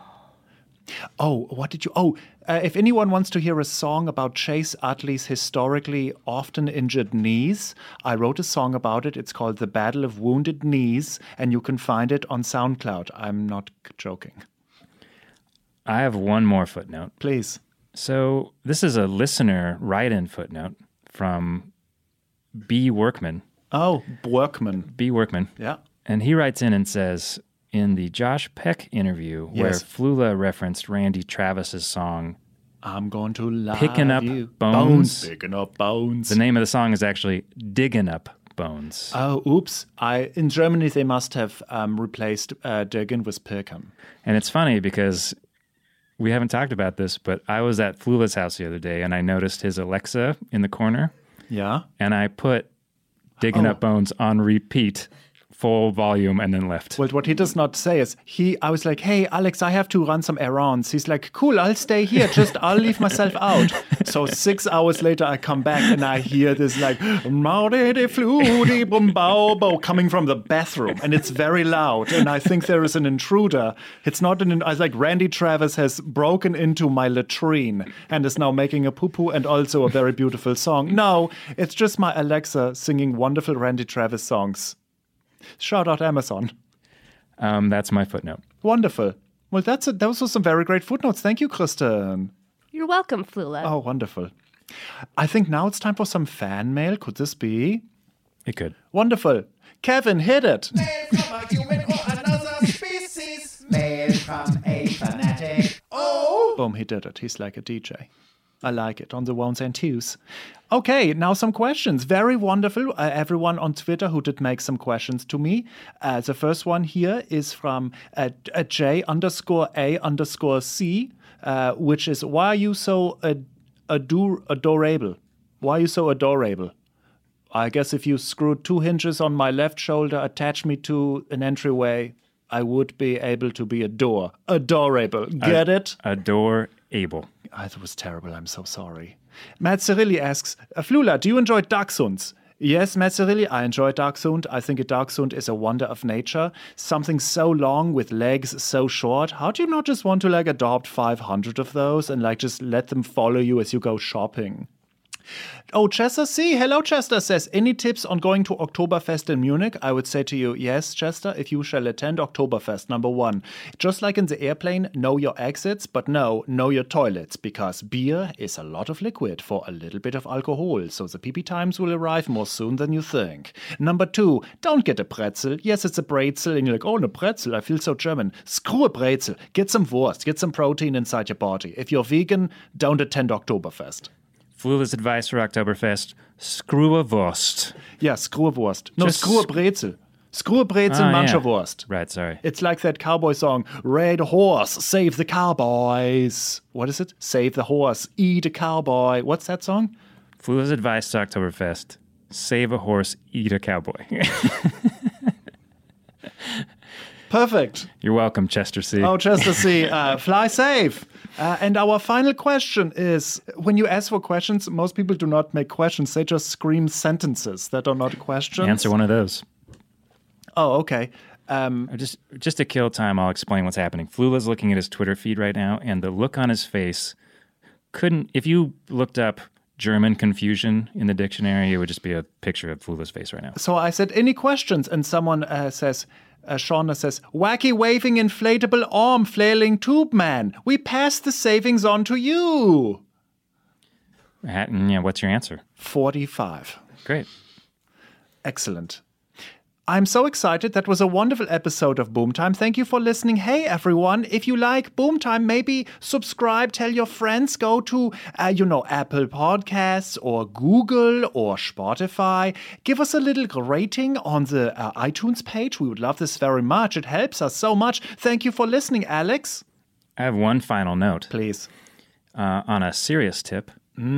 Oh, what did you... if anyone wants to hear a song about Chase Utley's historically often injured knees, I wrote a song about it. It's called The Battle of Wounded Knees, and you can find it on SoundCloud. I'm not joking. I have one more footnote. Please. So this is a listener write-in footnote from B. Workman. Oh, Workman. B. Workman. Yeah. And he writes in and says, in the Josh Peck interview where Yes. Flula referenced Randy Travis's song, I'm going to love Picking Up you. Bones. Picking up bones. the name of the song is actually Diggin' Up Bones. Oh, oops. In Germany, they must have replaced Diggin with Pirkham. And it's funny because we haven't talked about this, but I was at Flula's house the other day and I noticed his Alexa in the corner Yeah? and I put Diggin' Up Bones on repeat, full volume, and then left. Well, what he does not say is, I was like, hey, Alex, I have to run some errands. He's like, cool, I'll stay here. I'll leave myself out. So 6 hours later, I come back and I hear this like, coming from the bathroom. And it's very loud. And I think there is an intruder. It's not I was like, Randy Travis has broken into my latrine and is now making a poo-poo and also a very beautiful song. No, it's just my Alexa singing wonderful Randy Travis songs. Shout out Amazon. That's my footnote. Wonderful. Well, those were some very great footnotes. Thank you, Kristen. You're welcome, Flula. Oh, wonderful. I think now it's time for some fan mail. Could this be? It could. Wonderful. Kevin, hit it. Mail from a human or another species. Mail from a fanatic. Oh! Boom, he did it. He's like a DJ. I like it, on the ones and twos. Okay, now some questions. Very wonderful. Everyone on Twitter who did make some questions to me. The first one here is from J_A_C, which is, why are you so adorable? Why are you so adorable? I guess if you screwed 2 hinges on my left shoulder, attach me to an entryway, I would be able to be adorable. Get it? Adorable. That was terrible. I'm so sorry. Matt Cirilli asks, Flula, do you enjoy Dachshunds? Yes, Matt Cirilli, I enjoy Dachshund. I think a Dachshund is a wonder of nature. Something so long with legs so short. How do you not just want to adopt 500 of those and just let them follow you as you go shopping? Oh, Chester C. Hello, Chester says, any tips on going to Oktoberfest in Munich? I would say to you, yes, Chester, if you shall attend Oktoberfest, number 1. Just like in the airplane, know your exits, but know your toilets, because beer is a lot of liquid for a little bit of alcohol, so the pee-pee times will arrive more soon than you think. Number 2, don't get a pretzel. Yes, it's a brezel, and you're like, oh, a pretzel, I feel so German. Screw a brezel. Get some Wurst, get some protein inside your body. If you're vegan, don't attend Oktoberfest. Flula's advice for Oktoberfest, screw a Wurst. Yeah, screw a Wurst. No, Just- screw a brezel. Screw a brezel, manch a Wurst. Right, sorry. It's like that cowboy song, Red Horse, save the cowboys. What is it? Save the horse, eat a cowboy. What's that song? Flula's advice to Oktoberfest, save a horse, eat a cowboy. Perfect. You're welcome, Chester C. Oh, Chester C, fly safe. And our final question is, when you ask for questions, most people do not make questions. They just scream sentences that are not questions. Answer one of those. Oh, okay. Just to kill time, I'll explain what's happening. Flula's looking at his Twitter feed right now, and the look on his face if you looked up German confusion in the dictionary, it would just be a picture of Flula's face right now. So I said, any questions? And someone says, Shauna says, wacky waving inflatable arm flailing tube man. We pass the savings on to you. Yeah, what's your answer? 45. Great. Excellent. I'm so excited. That was a wonderful episode of Boomtime. Thank you for listening. Hey, everyone, if you like Boomtime, maybe subscribe, tell your friends, go to, Apple Podcasts or Google or Spotify. Give us a little rating on the iTunes page. We would love this very much. It helps us so much. Thank you for listening, Alex. I have one final note. Please. On a serious tip,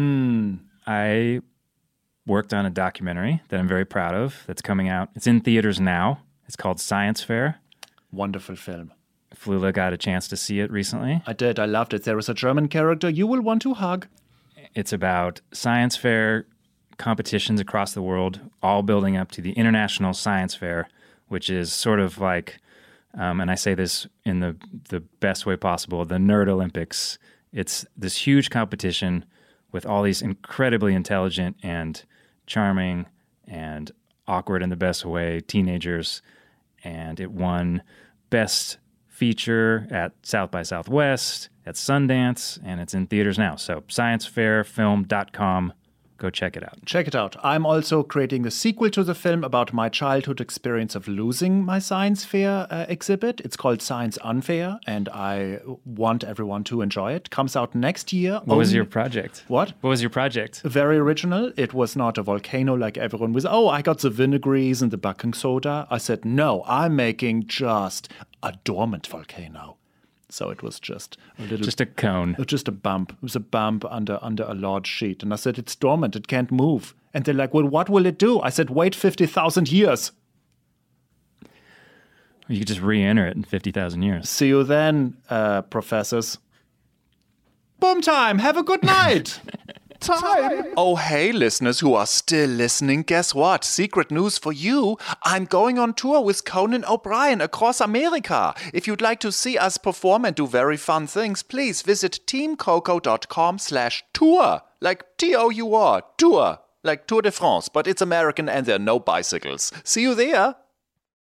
I worked on a documentary that I'm very proud of that's coming out. It's in theaters now. It's called Science Fair. Wonderful film. Flula got a chance to see it recently. I did. I loved it. There is a German character you will want to hug. It's about science fair competitions across the world, all building up to the International Science Fair, which is sort of like, and I say this in the best way possible, the Nerd Olympics. It's this huge competition with all these incredibly intelligent and charming and awkward in the best way teenagers, and it won Best Feature at South by Southwest, at Sundance, and it's in theaters now. So sciencefairfilm.com. Go check it out. Check it out. I'm also creating a sequel to the film about my childhood experience of losing my science fair exhibit. It's called Science Unfair, and I want everyone to enjoy it. Comes out next year. What was your project? What? What was your project? Very original. It was not a volcano like everyone was. Oh, I got the vinegrees and the baking soda. I said, no, I'm making just a dormant volcano. So it was just a little... Just a cone. Just a bump. It was a bump under a large sheet. And I said, it's dormant. It can't move. And they're like, well, what will it do? I said, wait 50,000 years. You could just re-enter it in 50,000 years. See you then, professors. Boom time. Have a good night. Time. Oh, hey, listeners who are still listening, guess what? Secret news for you. I'm going on tour with Conan O'Brien across America. If you'd like to see us perform and do very fun things, please visit teamcoco.com/tour. Like TOUR, tour. Like Tour de France, but it's American and there are no bicycles. See you there.